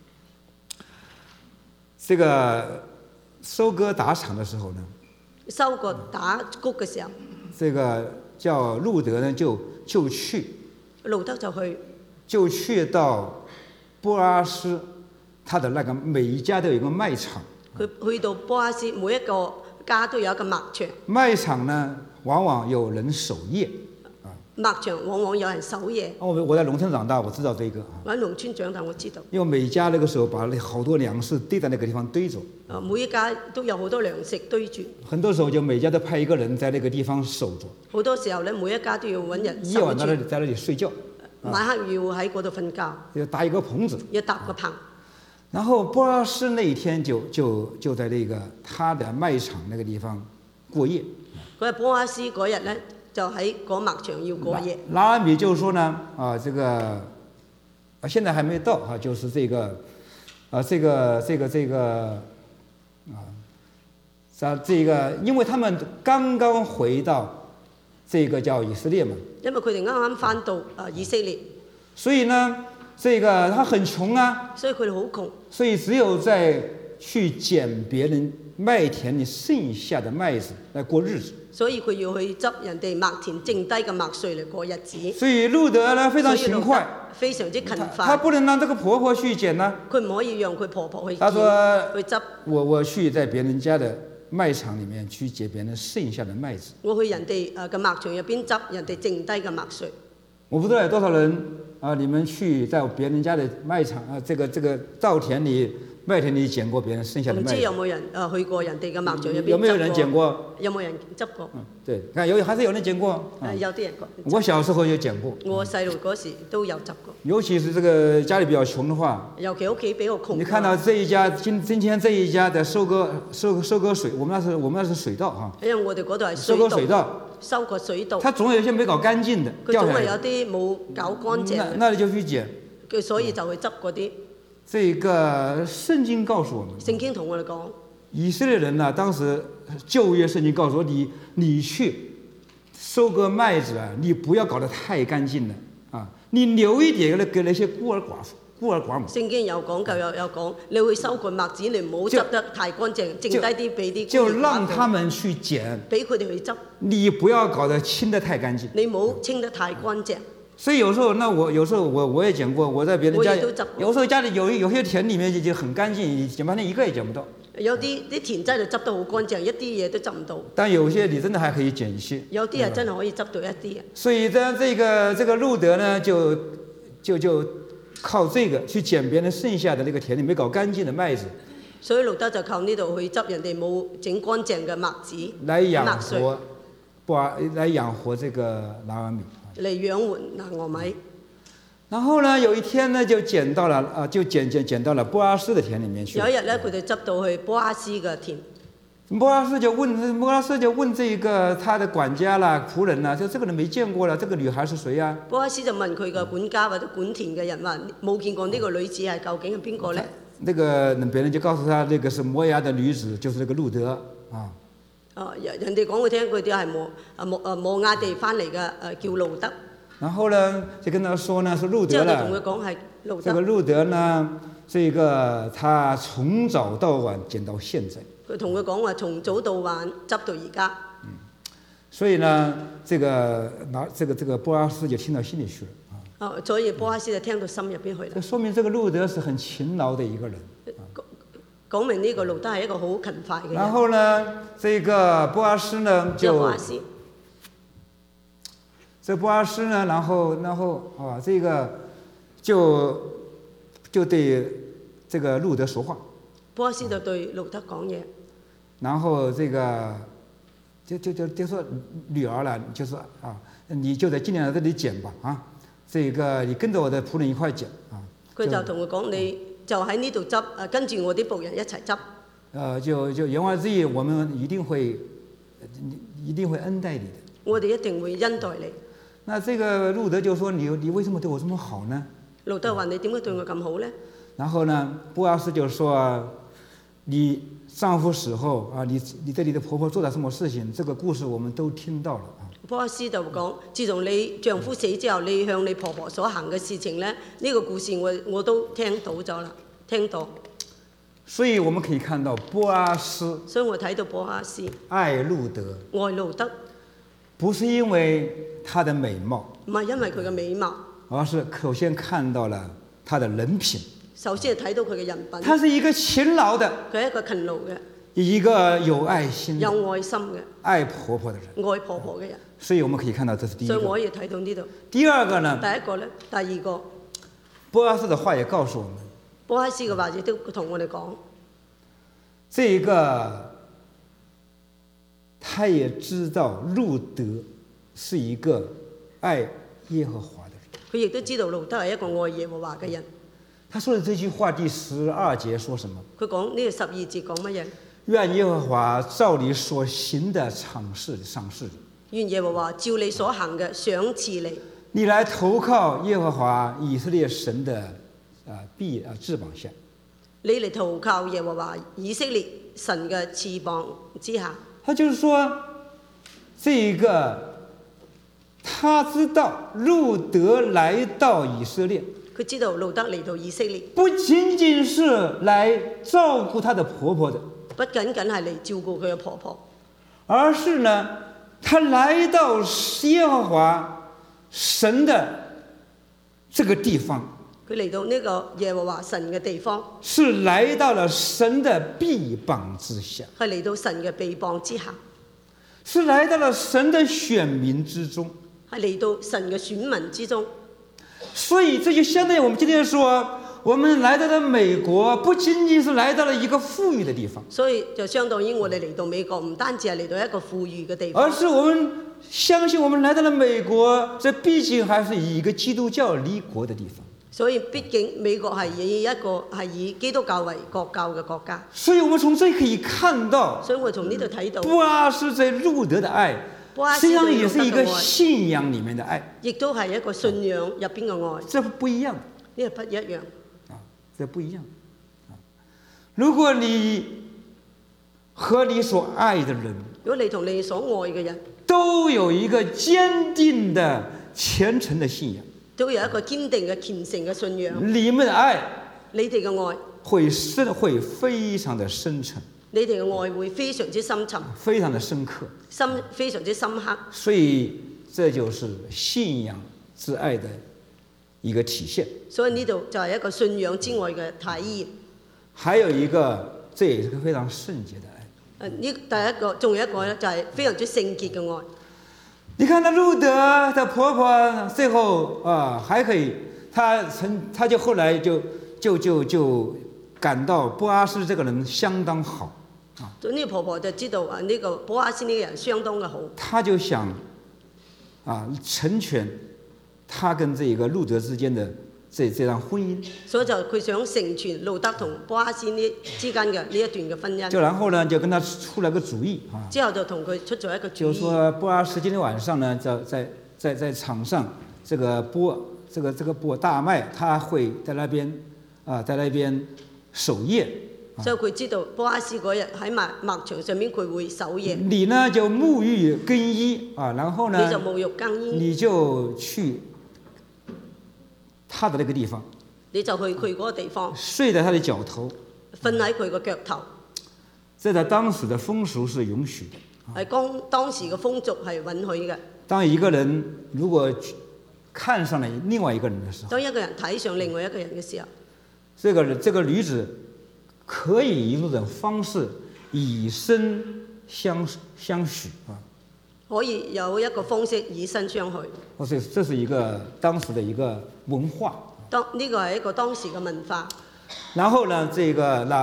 這個收割打場的時候呢？ 收割打谷嘅時候， 這個叫路德呢就去。 路德就去到波阿斯，他的那個每一家都有一個賣場。 佢去到波阿斯，每一個家都有一個麥場。 賣場呢，往往有人守夜。 麥場往往有人守夜。 我在農村長大，我知道這個。 我喺農村長大，我知道。 因為每家那個時候把好多糧食堆在那個地方堆着。 每一家都有好多糧食堆住。很多時候就每家都派一個人在那個地方守着。 好多時候呢，每一家都要揾人守住。 夜晚在那裡睡覺。 晚黑要喺嗰度瞓覺。 要搭一個棚子。 要搭個棚。 然後波阿斯那一天就在那個他的賣場那個地方過夜。 嗰日波阿斯嗰日呢，就喺嗰麥場要過夜。 拿俄米就說呢，這個現在還沒到就是這個因為他們剛剛回到這個叫以色列嘛。 因為佢哋啱啱返到以色列。 所以呢，這個他很窮啊。 所以佢哋好窮。 所以只有在去撿別人麥田裏剩下的麥子來過日子。 所以佢要去執人哋麥田剩低嘅麥穗嚟過日子。 所以路德呢非常勤快， 非常之勤快。 他不能讓這個婆婆去撿呢。 佢唔可以讓佢婆婆去撿。 他說： 去執。 我去在別人家的賣場裡面去撿別人剩下的麥子。 我去人哋嘅麥場入邊執人哋剩低嘅麥穗。 我不知道有多少人你們去在別人家的賣場這個稻田裡。麥田裡撿過別人剩下的麥子。 唔知有冇人去過人哋嘅麥場入邊？ 有沒有人撿過？ 有冇人執過？ 對，看還是有人撿過。 有啲人過。 我小時候就撿過。 我細路嗰時都有執過。 尤其是這個家裡比較窮的話。 尤其屋企比較窮。 你看到這一家今天這一家的收割水，我們那是水稻哈。 因為我哋嗰度係收割水稻。 收割水稻。 它總有一些沒搞乾淨的。 佢總係有啲冇搞乾淨。 那你就去撿。 佢所以就去執嗰啲。 這個聖經告訴我們， 聖經同我哋講， 以色列人呢，當時舊約聖經告訴我，你去收割麥子啊，你不要搞得太乾淨了啊，你留一點給那些孤兒寡母。 聖經有講究有講，你會收割麥子，你唔好執得太乾淨，剩低啲俾啲孤兒寡母。 就讓他們去撿， 俾佢哋去執。 你不要搞得清得太乾淨。 你唔好清得太乾淨。 所以有時候我也撿過，我在別人家，有時候家裡有些田裡面就很乾淨，撿半天一個也撿不到。 有啲田真係執得好乾淨，一啲嘢都執唔到。 但有些你真的還可以撿一些。 有啲人真係可以執到一啲。 所以呢，這個路德呢，就靠這個去撿別人剩下的那個田裡沒搞乾淨的麥子。 所以路德就靠呢度去執人哋冇整乾淨嘅麥子。 來養活這個拿俄米。 嚟養活拿俄米。 然后呢，有一天呢，就捡到了捡到了波阿斯的田里面去了。 有一日咧，佢哋執到去波阿斯嘅田。 波阿斯就问这个他的管家啦、仆人啦，就这个人没见过了，这个女孩是谁啊？ 波阿斯就問佢嘅管家或者管田嘅人話：冇見過呢個女子係究竟係邊個咧？ 那个别人就告诉他，那个是摩押的女子，就是那个路德啊。 人哋講佢聽，佢哋係摩亞地翻嚟嘅叫路德。 然後呢，就跟他說呢，是路德之後就了。 同佢講係路德。 這個路德呢，這個他從早到晚撿到現在。 佢同佢講話，從早到晚執到而家。 所以呢，這個波阿斯就聽到心裡去了。 所以波阿斯就聽到心入邊去啦。 這說明這個路德是很勤勞的一個人。 講明呢個路德係一個好勤快嘅人。 然後呢，這個波阿斯呢就。這波阿斯呢，然後這個就對這個路德說話。 波阿斯就對路德講嘢。 然後這個就說女兒啦，就說你就在今年在這裡撿吧啊，這個你跟着我的僕人一塊撿啊。 佢就同佢講，你就喺呢度執，跟住我啲僕人一齊執。 就言外之意，我們一定會恩待你的。 我哋一定會恩待你。 那這個路德就說你為什麼對我這麼好呢？ 路德話：你點解對我咁好呢？ 然後呢，波阿斯就說：你丈夫死後啊，你對你的婆婆做了什麼事情？這個故事我們都聽到了啊。波阿斯就講： 自從你丈夫死之後，你向你婆婆所行嘅事情呢，呢個故事我都聽到咗啦，聽到。 所以我們可以看到波阿斯。 所以我睇到波阿斯愛路德。 愛路德。 不是因為他的美貌， 唔係因為佢嘅美貌， 而是首先看到了他的人品。 首先係睇到佢嘅人品。 他是一個勤勞的， 佢係一個勤勞嘅， 一個有愛心、 有愛心嘅、 愛婆婆的人， 愛婆婆嘅人。 所以我們可以看到這是第一個。 所以我可以睇到呢度。 第二個呢？ 第一個呢？第二個， 波阿斯的話也告訴我們， 波阿斯嘅話亦都同我哋講， 這一個他也知道路德是一個愛耶和華的人。 佢亦都知道路德係一個愛耶和華嘅人。 他說的這句話第12節說什麼？ 佢講呢個12節講乜嘢？ 願耶和華照你所行的賞賜你。 願耶和華照你所行嘅賞賜你。 你來投靠耶和華以色列神的翅膀下。 你嚟投靠耶和華以色列神嘅翅膀之下。 他就是說，這個他知道路德來到以色列， 佢知道路德嚟到以色列， 不僅僅是來照顧他的婆婆的， 不僅僅係嚟照顧佢嘅婆婆， 而是呢，他來到耶和華神的這個地方。 佢嚟到呢個耶和華神嘅地方， 是來到了神的臂膀之下， 係嚟到神嘅臂膀之下， 是來到了神的選民之中， 係嚟到神嘅選民之中。 所以這就相當於我們今天說，我們來到了美國，不僅僅是來到了一個富裕的地方， 所以就相當於我哋嚟到美國，唔單止係嚟到一個富裕嘅地方， 而是我們相信我們來到了美國，這畢竟還是以一個基督教立國的地方。 所以畢竟美國係以基督教為國教嘅國家， 所以我們從這可以看到， 所以我從呢度睇到， 波阿斯在路德的愛，實際上也是一個信仰裡面的愛， 亦都係一個信仰入邊嘅愛， 這不一樣， 呢個不一樣， 這不一樣。如果你和你所愛的人， 如果你同你所愛嘅人都有一個堅定的虔誠的信仰， 都有一個堅定嘅虔誠嘅信仰， 你們的愛， 你哋嘅愛會非常的深沉， 你哋嘅愛會非常之深沉， 非常的深刻， 非常之深刻。 所以這就是信仰之愛的一個體現。 所以呢度就係一個信仰之愛嘅體現。 還有一個，這也是個非常聖潔的愛。 呢第一個，仲有一個咧，就係非常之聖潔嘅愛。 你看，那路德的婆婆最後還可以，她就後來就感到波阿斯這個人相當好啊。 呢個婆婆就知道呢個波阿斯呢個人相當嘅好。 她就想成全他跟这个路德之间的这段婚姻。 所以就佢想成全路德同波阿斯呢之間嘅呢一段嘅婚姻。 就然后呢，就跟他出了个主意啊。 之後就同佢出咗一個主意。 就说波阿斯今天晚上呢，在场上，这个播大麦，他会在那边在那边守夜。 所以佢知道波阿斯嗰日喺麥場上面佢會守夜。 你呢就沐浴更衣啊，然後呢你就沐浴更衣， 你就去他的那個地方， 你就去佢嗰個地方， 睡在他的腳頭， 瞓喺佢個腳頭。 這在當時的風俗是允許的。 係當時嘅風俗係允許嘅。 當一個人如果看上了另外一個人的時候， 當一個人睇上另外一個人嘅時候， 這個女子可以以一種方式以身相許啊。 可以有一個方式以身相許。 所以這是一個當時的一個文化。 呢個係一個當時嘅文化。 然後呢，這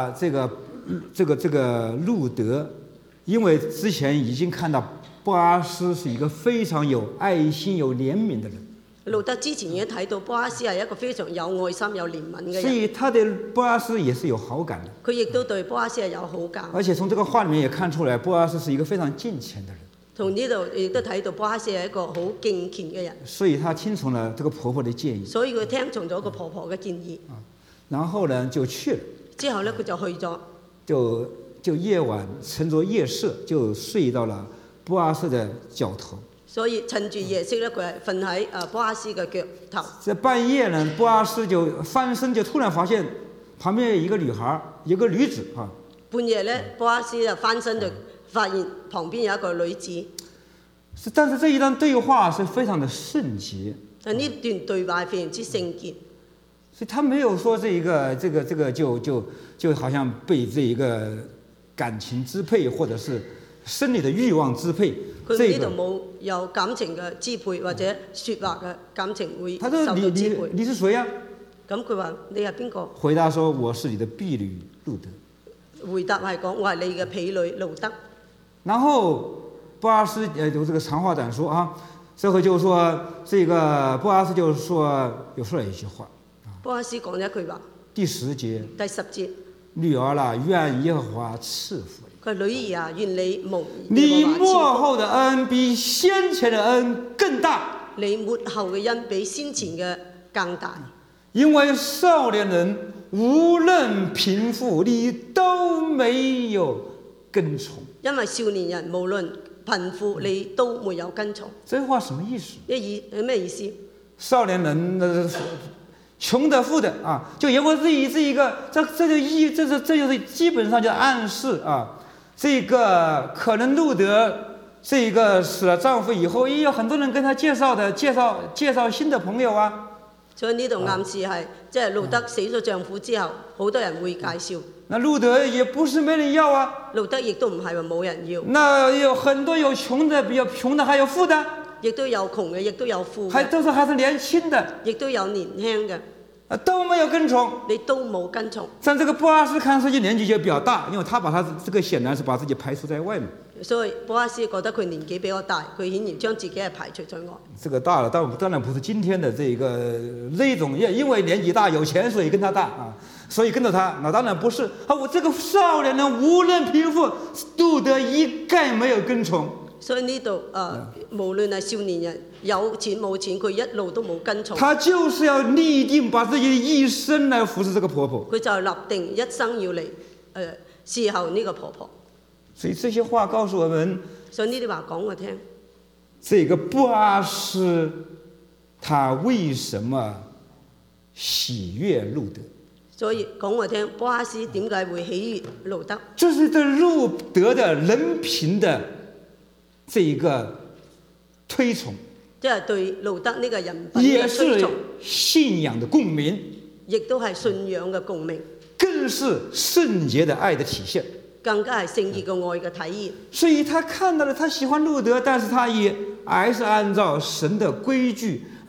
個路德，因為之前已經看到波阿斯是一個非常有愛心、有憐憫的人。 路德之前已經睇到波阿斯係一個非常有愛心、有憐憫嘅人， 所以他對波阿斯也是有好感的。 佢亦都對波阿斯係有好感。 而且從這個話裡面也看出來，波阿斯是一個非常敬虔的人。 從呢度亦都睇到波阿斯係一個好敬虔嘅人。 所以他聽從了這個婆婆的建議。 所以佢聽從咗個婆婆嘅建議。 然後呢就去了。 之後呢佢就去咗。 就夜晚趁着夜色就睡到了波阿斯的腳頭。所以趁住夜色呢，佢係瞓喺波阿斯嘅腳頭。 在半夜呢，波阿斯就翻身，就突然發現旁邊有一個女孩，有個女子啊。 半夜呢，波阿斯就翻身就發現旁邊有一個女子。 但是這一段對話是非常的聖潔。 但呢段對話非常之聖潔。 所以他沒有說這個就好像被這一個感情支配，或者是生理的慾望支配。 佢呢度冇有感情嘅支配，或者説話嘅感情會受到支配。 你是誰啊？ 咁佢話你係邊個？ 回答說我是你的婢女路德。 回答係講我係你嘅婢女路德。 然後波阿斯有這個長話短說啊，這回就說這個波阿斯就說又說了一句話。 波阿斯講咗一句話。 第10節。 第10節。 女兒啦，願耶和華賜福你。 佢女兒啊，願你蒙你末後的恩比先前的恩更大。 你末後嘅恩比先前嘅更大。 因為少年人無論貧富，你都沒有跟從。 因為少年人無論貧富，你都沒有跟從。 這話什麼意思？ 咩意思？ 少年人窮的富的啊，就因為這一個，這就是基本上就暗示啊，這個可能路德這個死了丈夫以後，也有很多人跟他介紹新的朋友啊。 所以呢度暗示係，即係路德死咗丈夫之後，好多人會介紹。 那路德也不是沒人要啊。 路德亦都唔係話冇人要。 那有很多有窮的，比較窮的，還有富的。 亦都有窮嘅，亦都有富嘅。 還是年輕的。 亦都有年輕嘅。 都沒有跟從。 你都冇跟從。 但這個波阿斯看自己年紀就比較大，因為他把他這個顯然是把自己排除在外嘛。 所以波阿斯覺得佢年紀比較大，佢顯然將自己係排除在外。 這個大了，當然不是今天的這個那種，因為年紀大有錢，所以跟他大啊，所以跟着他，那當然不是。我這個少年人無論貧富，路德一概沒有跟從。 所以呢度無論係少年人有錢冇錢，佢一路都冇跟從。 他就是要立定把自己的一生來服侍這個婆婆。 佢就立定一生要嚟侍候呢個婆婆。 所以這些話告訴我們， 所以呢啲話講我聽。 這個波阿斯他為什麼喜悅路德？ 所以講我聽，波阿斯點解會喜悅路德？ 這是對路德的人品的這一個推崇， 即係對路德呢個人品也嘅推崇， 是信仰的共鳴， 亦都係信仰嘅共鳴， 更是聖潔的愛的體現， 更加係聖潔嘅愛嘅體現。 所以他看到了，他喜歡路德，但是他也還是按照神的規矩，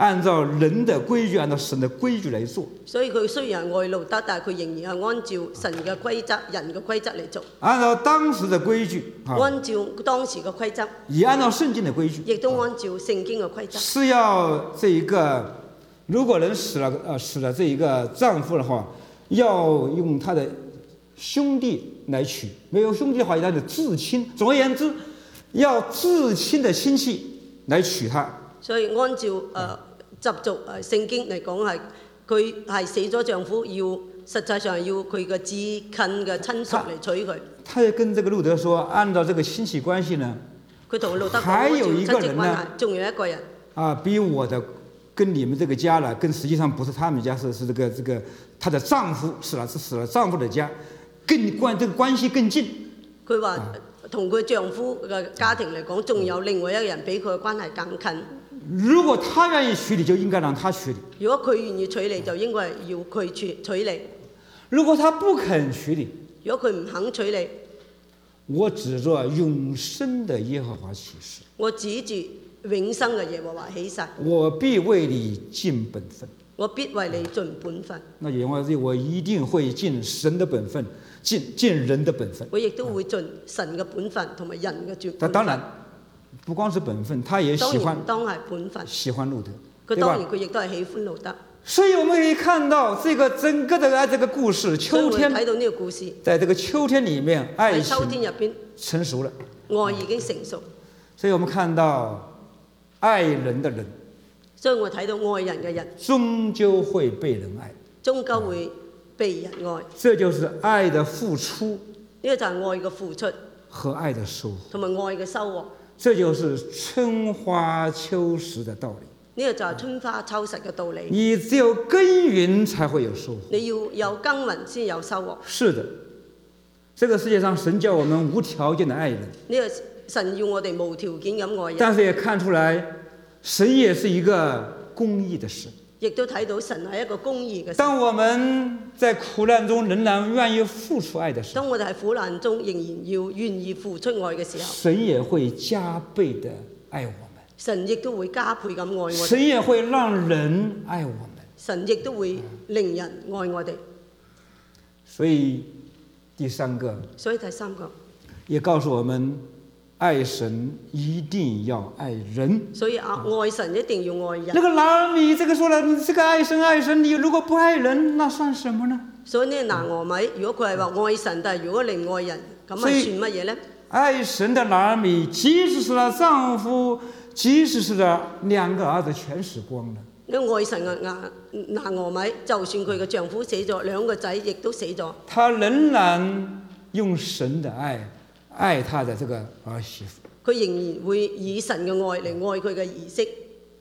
按照人的规矩，按照神的规矩來做。 所以佢雖然係愛路德，但係佢仍然係按照神嘅規則、人嘅規則嚟做。 按照當時的規矩， 按照當時嘅規則， 也按照聖經的規矩， 亦都按照聖經嘅規則。 是要這一個，如果人死了這一個丈夫的話，要用他的兄弟來娶，沒有兄弟的話，要至親。總而言之，要至親的親戚來娶她。 所以按照習俗聖經嚟講係，佢係死咗丈夫，實際上要佢嘅至近嘅親屬嚟娶佢。 他也跟這個路德說，按照這個親戚關係呢， 佢同路德講， 還有一個人呢， 仲有一個人比我的跟你們這個家呢，跟實際上不是他們家，是這個她的丈夫死了丈夫的家，這個關係更近。 佢話同佢丈夫嘅家庭嚟講，仲有另外一個人比佢嘅關係更近。 如果他願意娶你，就應該讓他娶你。 如果佢願意娶你，就應該係要佢娶你。 如果他不肯娶你， 如果佢唔肯娶你， 我指着永生的耶和華起誓， 我指住永生嘅耶和華起誓， 我必為你盡本分。 我必為你盡本分。 那言外之意，我一定會盡神的本分，盡人的本分。 我亦都會盡神嘅本分同埋人嘅本分。 當然，不光是本分，他也喜歡， 當係本分， 喜歡路德。 佢當然佢亦都係喜歡路德。 所以我們可以看到這個整個的這個故事，秋天睇到呢個故事， 在這個秋天裡面，愛情秋天入邊成熟了， 愛已經成熟。 所以我們看到愛人的人， 所以我睇到愛人嘅人， 終究會被人愛， 終究會被人愛。 這就是愛的付出， 呢個就係愛嘅付出和愛的收穫， 同埋愛嘅收穫。 這就是春花秋實的道理。 呢個就係春花秋實嘅道理。 你只有耕耘才會有收穫。 你要有耕耘先有收穫。 是的，這個世界上神叫我們無條件的愛人。 呢個神要我哋無條件咁愛人。 但是也看出來，神也是一個公義的神。 亦都睇到神係一個公義嘅神。 當我們在苦難中仍然願意付出愛的時候， 當我哋喺苦難中仍然要願意付出愛嘅時候， 神也會加倍的愛我們。 神亦都會加倍咁愛我哋。 神也會讓人愛我們。 神亦都會令人愛我哋。 所以第三個也告訴我們，愛神一定要愛人。 所以愛神一定要愛人。 那個拿俄米這個說了，這個愛神，你如果不愛人，那算什麼呢？ 所以呢，拿俄米如果佢係話愛神，但係如果你唔愛人，咁係算乜嘢呢？ 愛神的拿俄米，即使是她丈夫，即使是兩個兒子全死光了。 呢愛神嘅拿俄米，就算佢嘅丈夫死咗，兩個仔亦都死咗， 她仍然用神的愛她的這個兒媳婦。 佢仍然會以神嘅愛嚟愛佢嘅兒媳。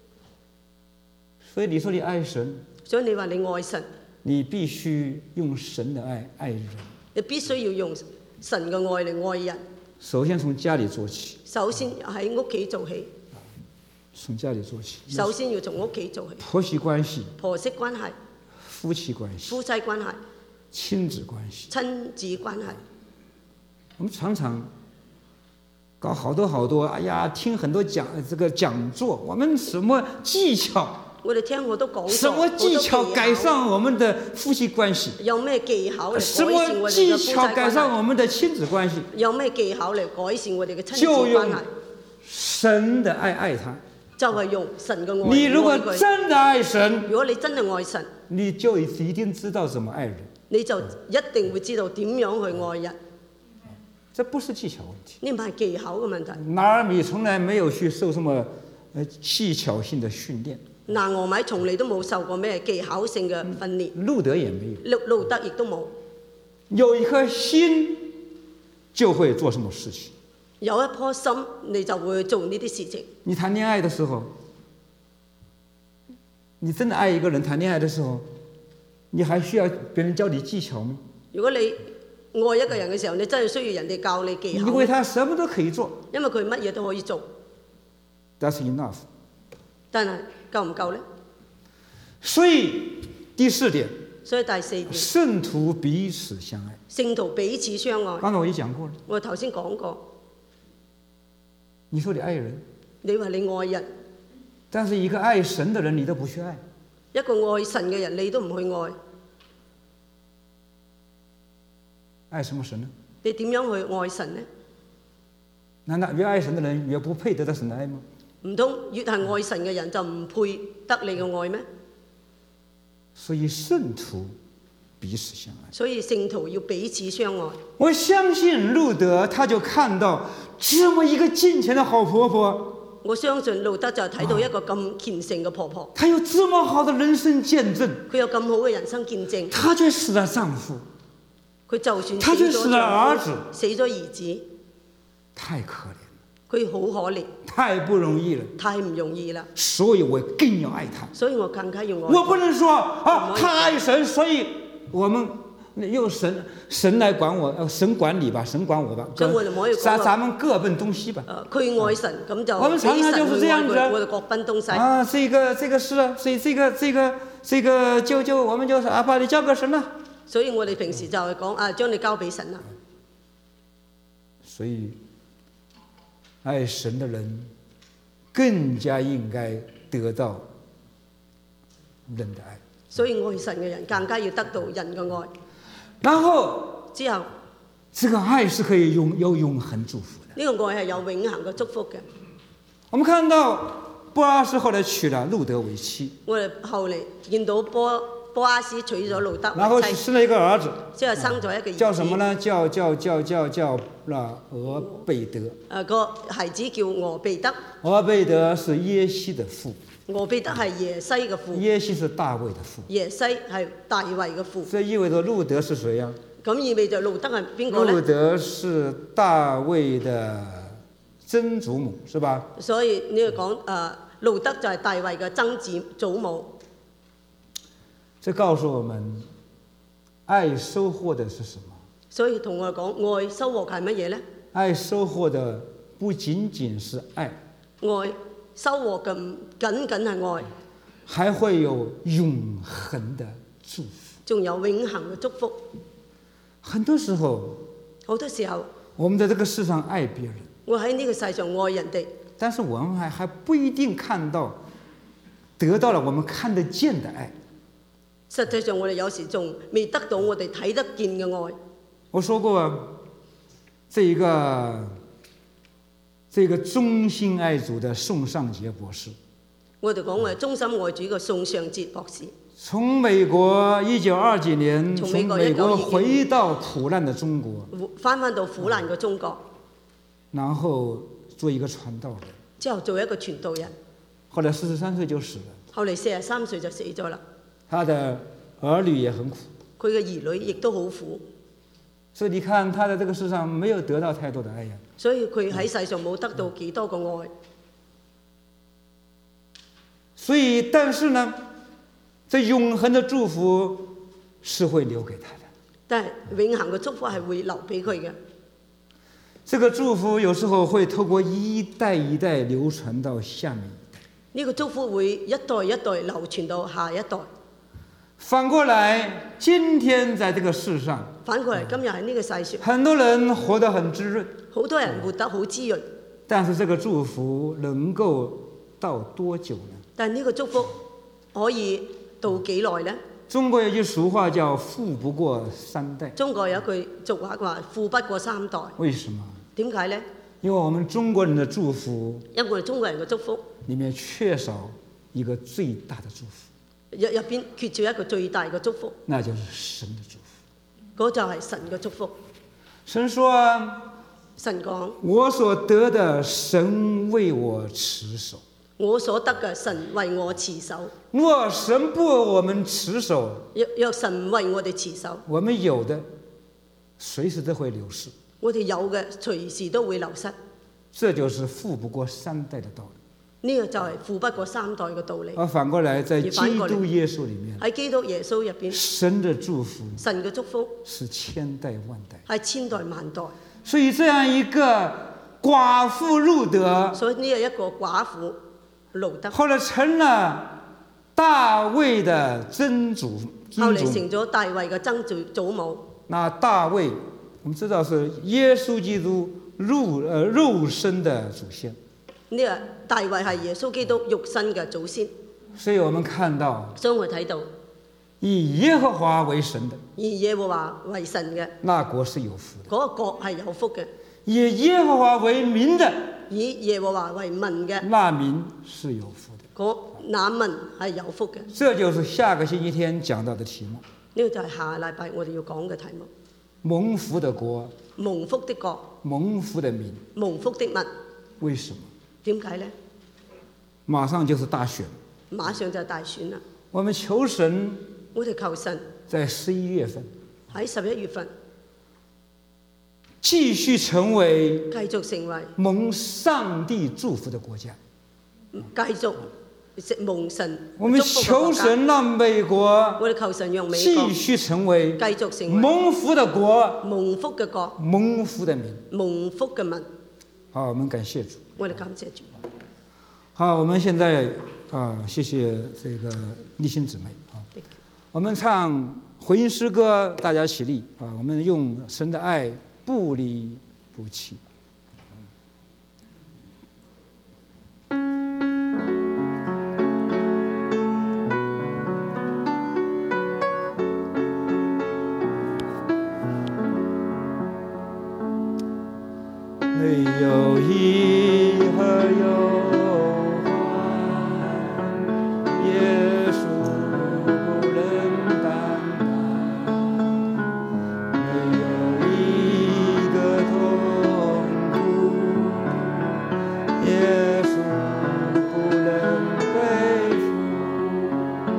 所以你說你愛神， 所以你話你愛神， 你必須用神的愛人。 你必須要用神嘅愛嚟愛人。 首先從家裡做起。 首先喺屋企做起。 從家裡做起。 首先要從屋企做起。 婆媳關係。 婆媳關係。 夫妻關係。 夫妻關係。 親子關係。 親子關係。 我們常常搞好多，哎呀，聽很多講座，我們什麼技巧？ 我哋聽好多講座， 什麼技巧改善我們的夫妻關係？ 有咩技巧嚟改善我哋嘅夫妻關係？什麼技巧改善我們的親子關係？ 有咩技巧嚟改善我哋嘅親子關係？ 神的愛他， 就係用神嘅愛。 你如果真的愛神， 如果你真係愛神， 你就一定知道怎麼愛人， 你就一定會知道點樣去愛人。 這不是技巧問題， 呢唔係技巧嘅問題。 拿俄米從來沒有去受什麼技巧性的訓練。 拿俄米從嚟都冇受過咩技巧性嘅訓練。 路德也沒有。 路德亦都冇。 有一顆心就會做什麼事情。 有一顆心，你就會做呢啲事情。 你談戀愛的時候，你真的愛一個人，談戀愛的時候，你還需要別人教你技巧嗎？ 如果你愛一個人嘅時候，你真係需要人哋教你技巧。 因為他什麼都可以做。 因為佢乜嘢都可以做。 That's enough。 但係夠唔夠呢？ 所以第四點。 所以第四點。 聖徒彼此相愛。 聖徒彼此相愛。 剛才我已講過了。 我頭先講過。 你說你愛人。 你話你愛人。 但是一个爱神的人，你都不去爱， 一個愛神嘅人，你都唔去愛， 爱什么神呢？ 你點樣去愛神呢？ 难道越爱神的人越不配得到神的爱吗？ 唔通越係愛神嘅人就唔配得你嘅愛咩？ 所以圣徒彼此相爱。 所以聖徒要彼此相愛。 我相信路德他就看到这么一个敬虔的好婆婆， 我相信路德就睇到一個咁虔誠嘅婆婆， 她有这么好的人生見證， 佢有咁好嘅人生見證， 她卻死了丈夫， 佢就算她卻死了兒子， 死咗兒子， 太可憐了， 佢好可憐， 太不容易了， 太唔容易啦。 所以我更要愛她。 所以我更加要愛。 我不能說啊，她愛神，所以我們用神來管我，神管你吧，神管我吧，咱們各奔東西吧。 佢愛神，咁就我們常常就是這樣子， 我哋各奔東西。 啊，這個是啊，所以這個就我們就是啊，把你交給神了。 所以我哋平時就係講啊，將你交俾神啦。 所以愛神的人更加應該得到人的愛。 所以愛神嘅人更加要得到人嘅愛。 然後之後， 這個愛是可以有永恆祝福的。 呢個愛係有永恆嘅祝福嘅。 我們看到波阿斯後來娶了路德為妻。 我哋後嚟見到波阿斯娶咗路德為妻。 然後生了一個兒子。 之後生咗一個兒子。 叫什麼呢？叫俄貝德。 個孩子叫俄貝德。 俄貝德是耶西的父。 俄貝德係耶西嘅父， 耶西是大衛的父， 耶西係大衛嘅父。 這意味着路德是誰呀？ 咁意味着路德係邊個呢？ 路德是大衛的曾祖母，是吧？ 所以你要講路德就係大衛嘅曾祖母。 這告訴我們，愛收穫的是什麼？ 所以同我講，愛收穫係乜嘢呢？ 愛收穫的不僅僅是愛， 愛收穫嘅唔僅僅係愛， 還會有永恆的祝福， 仲有永恆嘅祝福。 很多時候， 好多時候， 我們在這個世上愛別人， 我喺呢個世上愛人哋， 但是我們還不一定看到得到了我們看得見的愛。 實際上我哋有時仲未得到我哋睇得見嘅愛。 我說過，這個忠心愛主的宋尚傑博士， 我哋講我係忠心愛主嘅宋尚傑博士， 從美國1920幾年從美國回到苦難的中國， 翻到苦難嘅中國， 然後做一個傳道人， 之後做一個傳道人， 後來43歲就死了， 後嚟43歲就死咗啦。 他的兒女也很苦， 佢嘅兒女亦都好苦。 所以你看他在這個世上沒有得到太多的愛呀。 所以佢喺世上冇得到幾多個愛。 所以但是呢，這永恆的祝福是會留給他的。 但係永恆嘅祝福係會留俾佢嘅。 這個祝福有時候會透過一代一代流傳到下面一代。 呢個祝福會一代一代流傳到下一代。 反過來，今天在這個世上， 反過來今日喺呢個世上， 很多人活得很滋潤， 好多人活得好滋潤。 但是這個祝福能夠到多久呢？ 但係呢個祝福可以到幾耐呢？ 中國有句俗話叫富不過三代。 中國有句俗話話富不過三代。 為什麼？ 點解呢？ 因為我們中國人的祝福， 因為我哋中國人嘅祝福裡面缺少一個最大的祝福。 入邊缺少一個最大嘅祝福， 那就是神的祝福。 嗰就係神嘅祝福。 神說啊， 神講： 我所得的，神為我持守。 我所得嘅，神為我持守。 若神不為我們持守， 若神唔為我哋持守， 我們有的隨時都會流失。 我哋有嘅隨時都會流失。 這就是富不過三代的道理。 呢個就係富不過三代嘅道理。 而反過來，在基督耶穌裡面， 喺基督耶穌入邊， 神的祝福， 神嘅祝福是千代萬代， 係千代萬代。 所以這樣一個寡婦路德， 所以呢係一個寡婦路德， 後來成了大衛的曾祖， 後嚟成咗大衛嘅曾祖母。 那大衛，我們知道是耶穌基督肉身的祖先。 呢個大衛係耶穌基督肉身嘅祖先。 所以我們看到， 所以我睇到以耶和華為神的， 以耶和華為神嘅那國是有福的； 嗰個國係有福嘅。 以耶和華為民的， 以耶和華為民嘅那民是有福的。 那民係有福嘅。 這就是下個星期天講到的題目。 呢個就係下個禮拜我哋要講嘅題目。 蒙福的國， 蒙福的國， 蒙福的民， 蒙福的民。 為什麼？ 點解呢？ 馬上就是大選， 馬上就係大選啦。 我們求神， 我哋求神在11月份， 喺11月份繼續成為蒙上帝祝福的國家， 繼續蒙神。 我們求神讓美國， 我哋求神讓美國繼續成為蒙福的國， 蒙福嘅國， 蒙福的民， 蒙福嘅民。 好，我們感謝主。 我哋感謝主。 好，我們現在謝謝這個立新姊妹啊。我們唱回應詩歌，大家起立啊！我們用神的愛不離不棄。没有义和忧患，耶穌不能擔當。沒有一個痛苦，耶穌不能背負。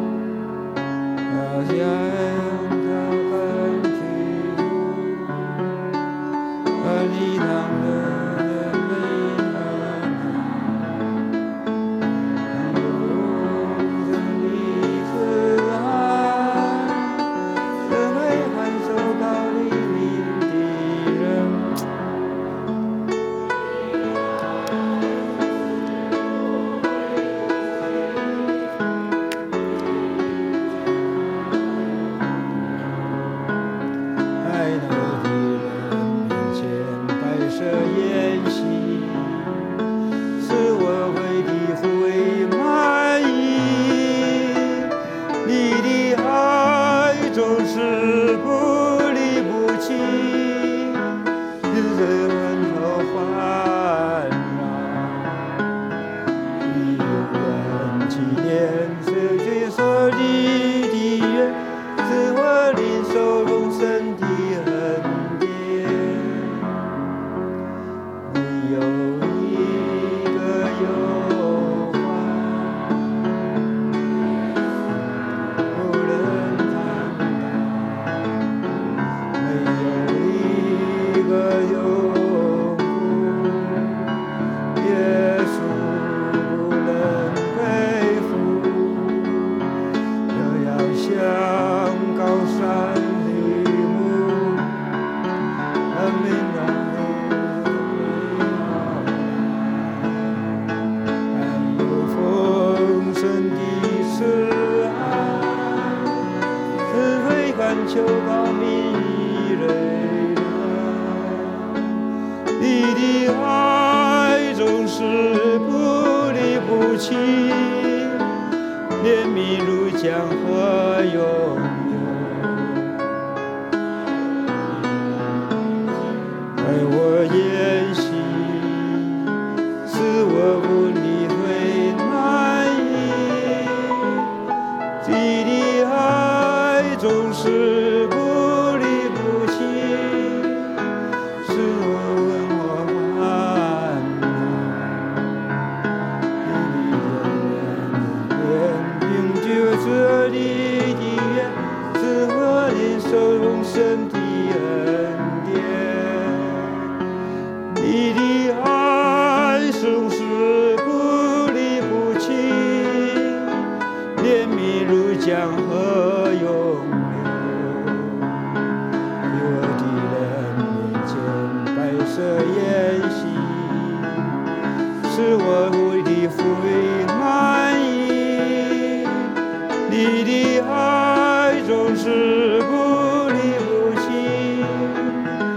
好像他很屈辱，而你當了。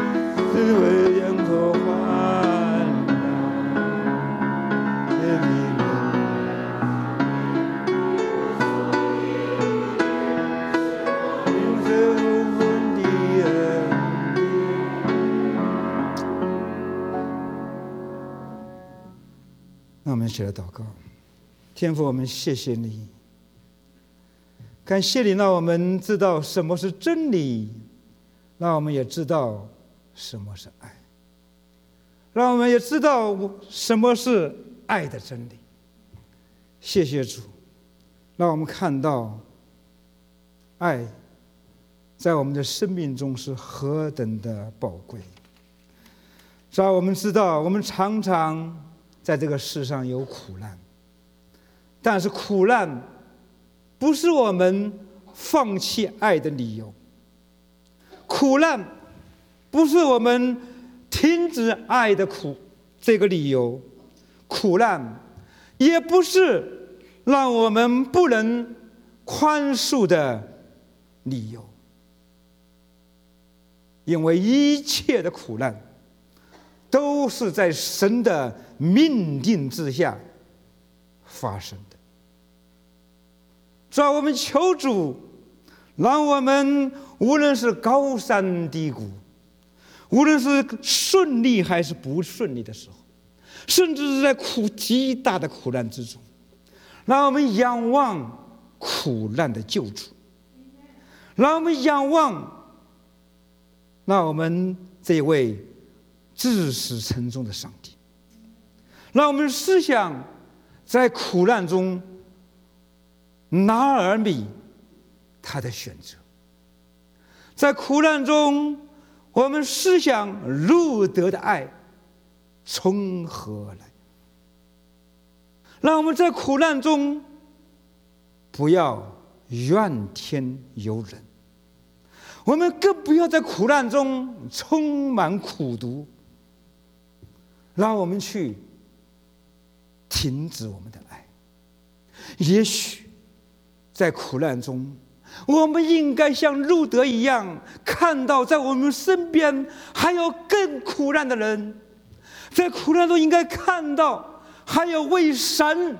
你起来祷告。天父，我们谢谢你，感谢你让我们知道什么是真理，让我们也知道什么是爱，让我们也知道什么是爱的真理。谢谢主，让我们看到爱在我们的生命中是何等的宝贵。让我们知道我们常常在这个世上有苦难，但是苦难不是我们放弃爱的理由，苦难不是我们停止爱的这个理由，苦难也不是让我们不能宽恕的理由。因为一切的苦难都是在神的命定之下发生的。主啊，我们求主，让我们无论是高山低谷，无论是顺利还是不顺利的时候，甚至是在极大的苦难之中，让我们仰望苦难的救主，让我们仰望我们这位至死沉重的上帝，让我们思想在苦难中拿俄米他的选择，在苦难中我们思想路德的爱从何而来。让我们在苦难中不要怨天尤人，我们更不要在苦难中充满苦毒，让我们去停止我们的爱。也许在苦难中，我们应该像路德一样，看到在我们身边还有更苦难的人，在苦难中应该看到还有为神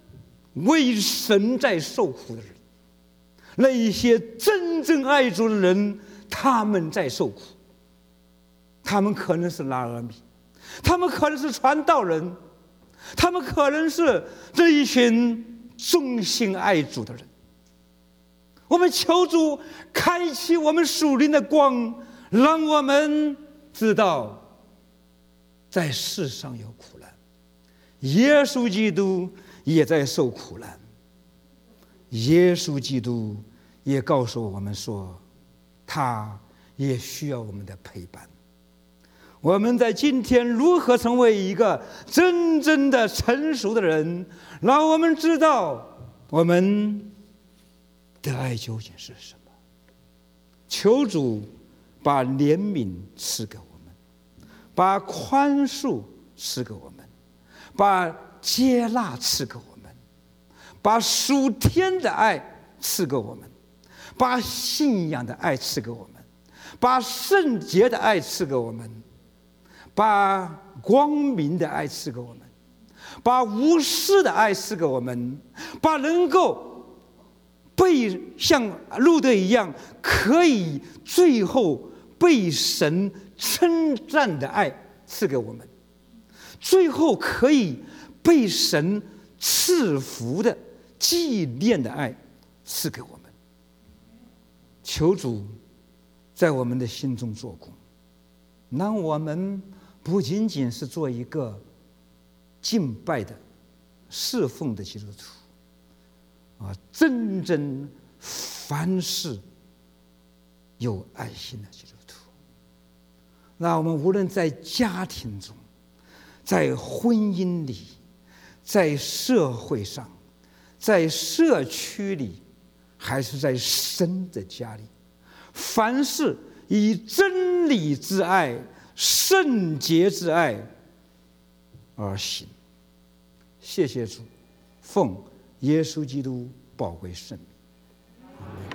在受苦的人，那一些真正爱主的人，他们在受苦。他们可能是拿俄米，他们可能是传道人，他们可能是这一群忠心爱主的人。我们求主开启我们属灵的光，让我们知道在世上有苦难，耶稣基督也在受苦难，耶稣基督也告诉我们说，他也需要我们的陪伴。我们在今天如何成为一个真正的成熟的人，让我们知道我们的爱究竟是什么。求主把怜悯赐给我们，把宽恕赐给我们，把接纳赐给我们，把属天的爱赐给我们，把信仰的爱赐给我们，把圣洁的爱赐给我们，把光明的爱赐给我们，把无私的爱赐给我们，把能够被像路德一样可以最后被神称赞的爱赐给我们，最后可以被神赐福的纪念的爱赐给我们。求主在我们的心中做工，让我们不仅仅是做一个敬拜的侍奉的基督徒，真正凡事有爱心的基督徒。那我们无论在家庭中，在婚姻里，在社会上，在社区里，还是在神的家里，凡事以真理之爱、圣洁之爱而行。谢谢主，奉耶稣基督宝贵圣名。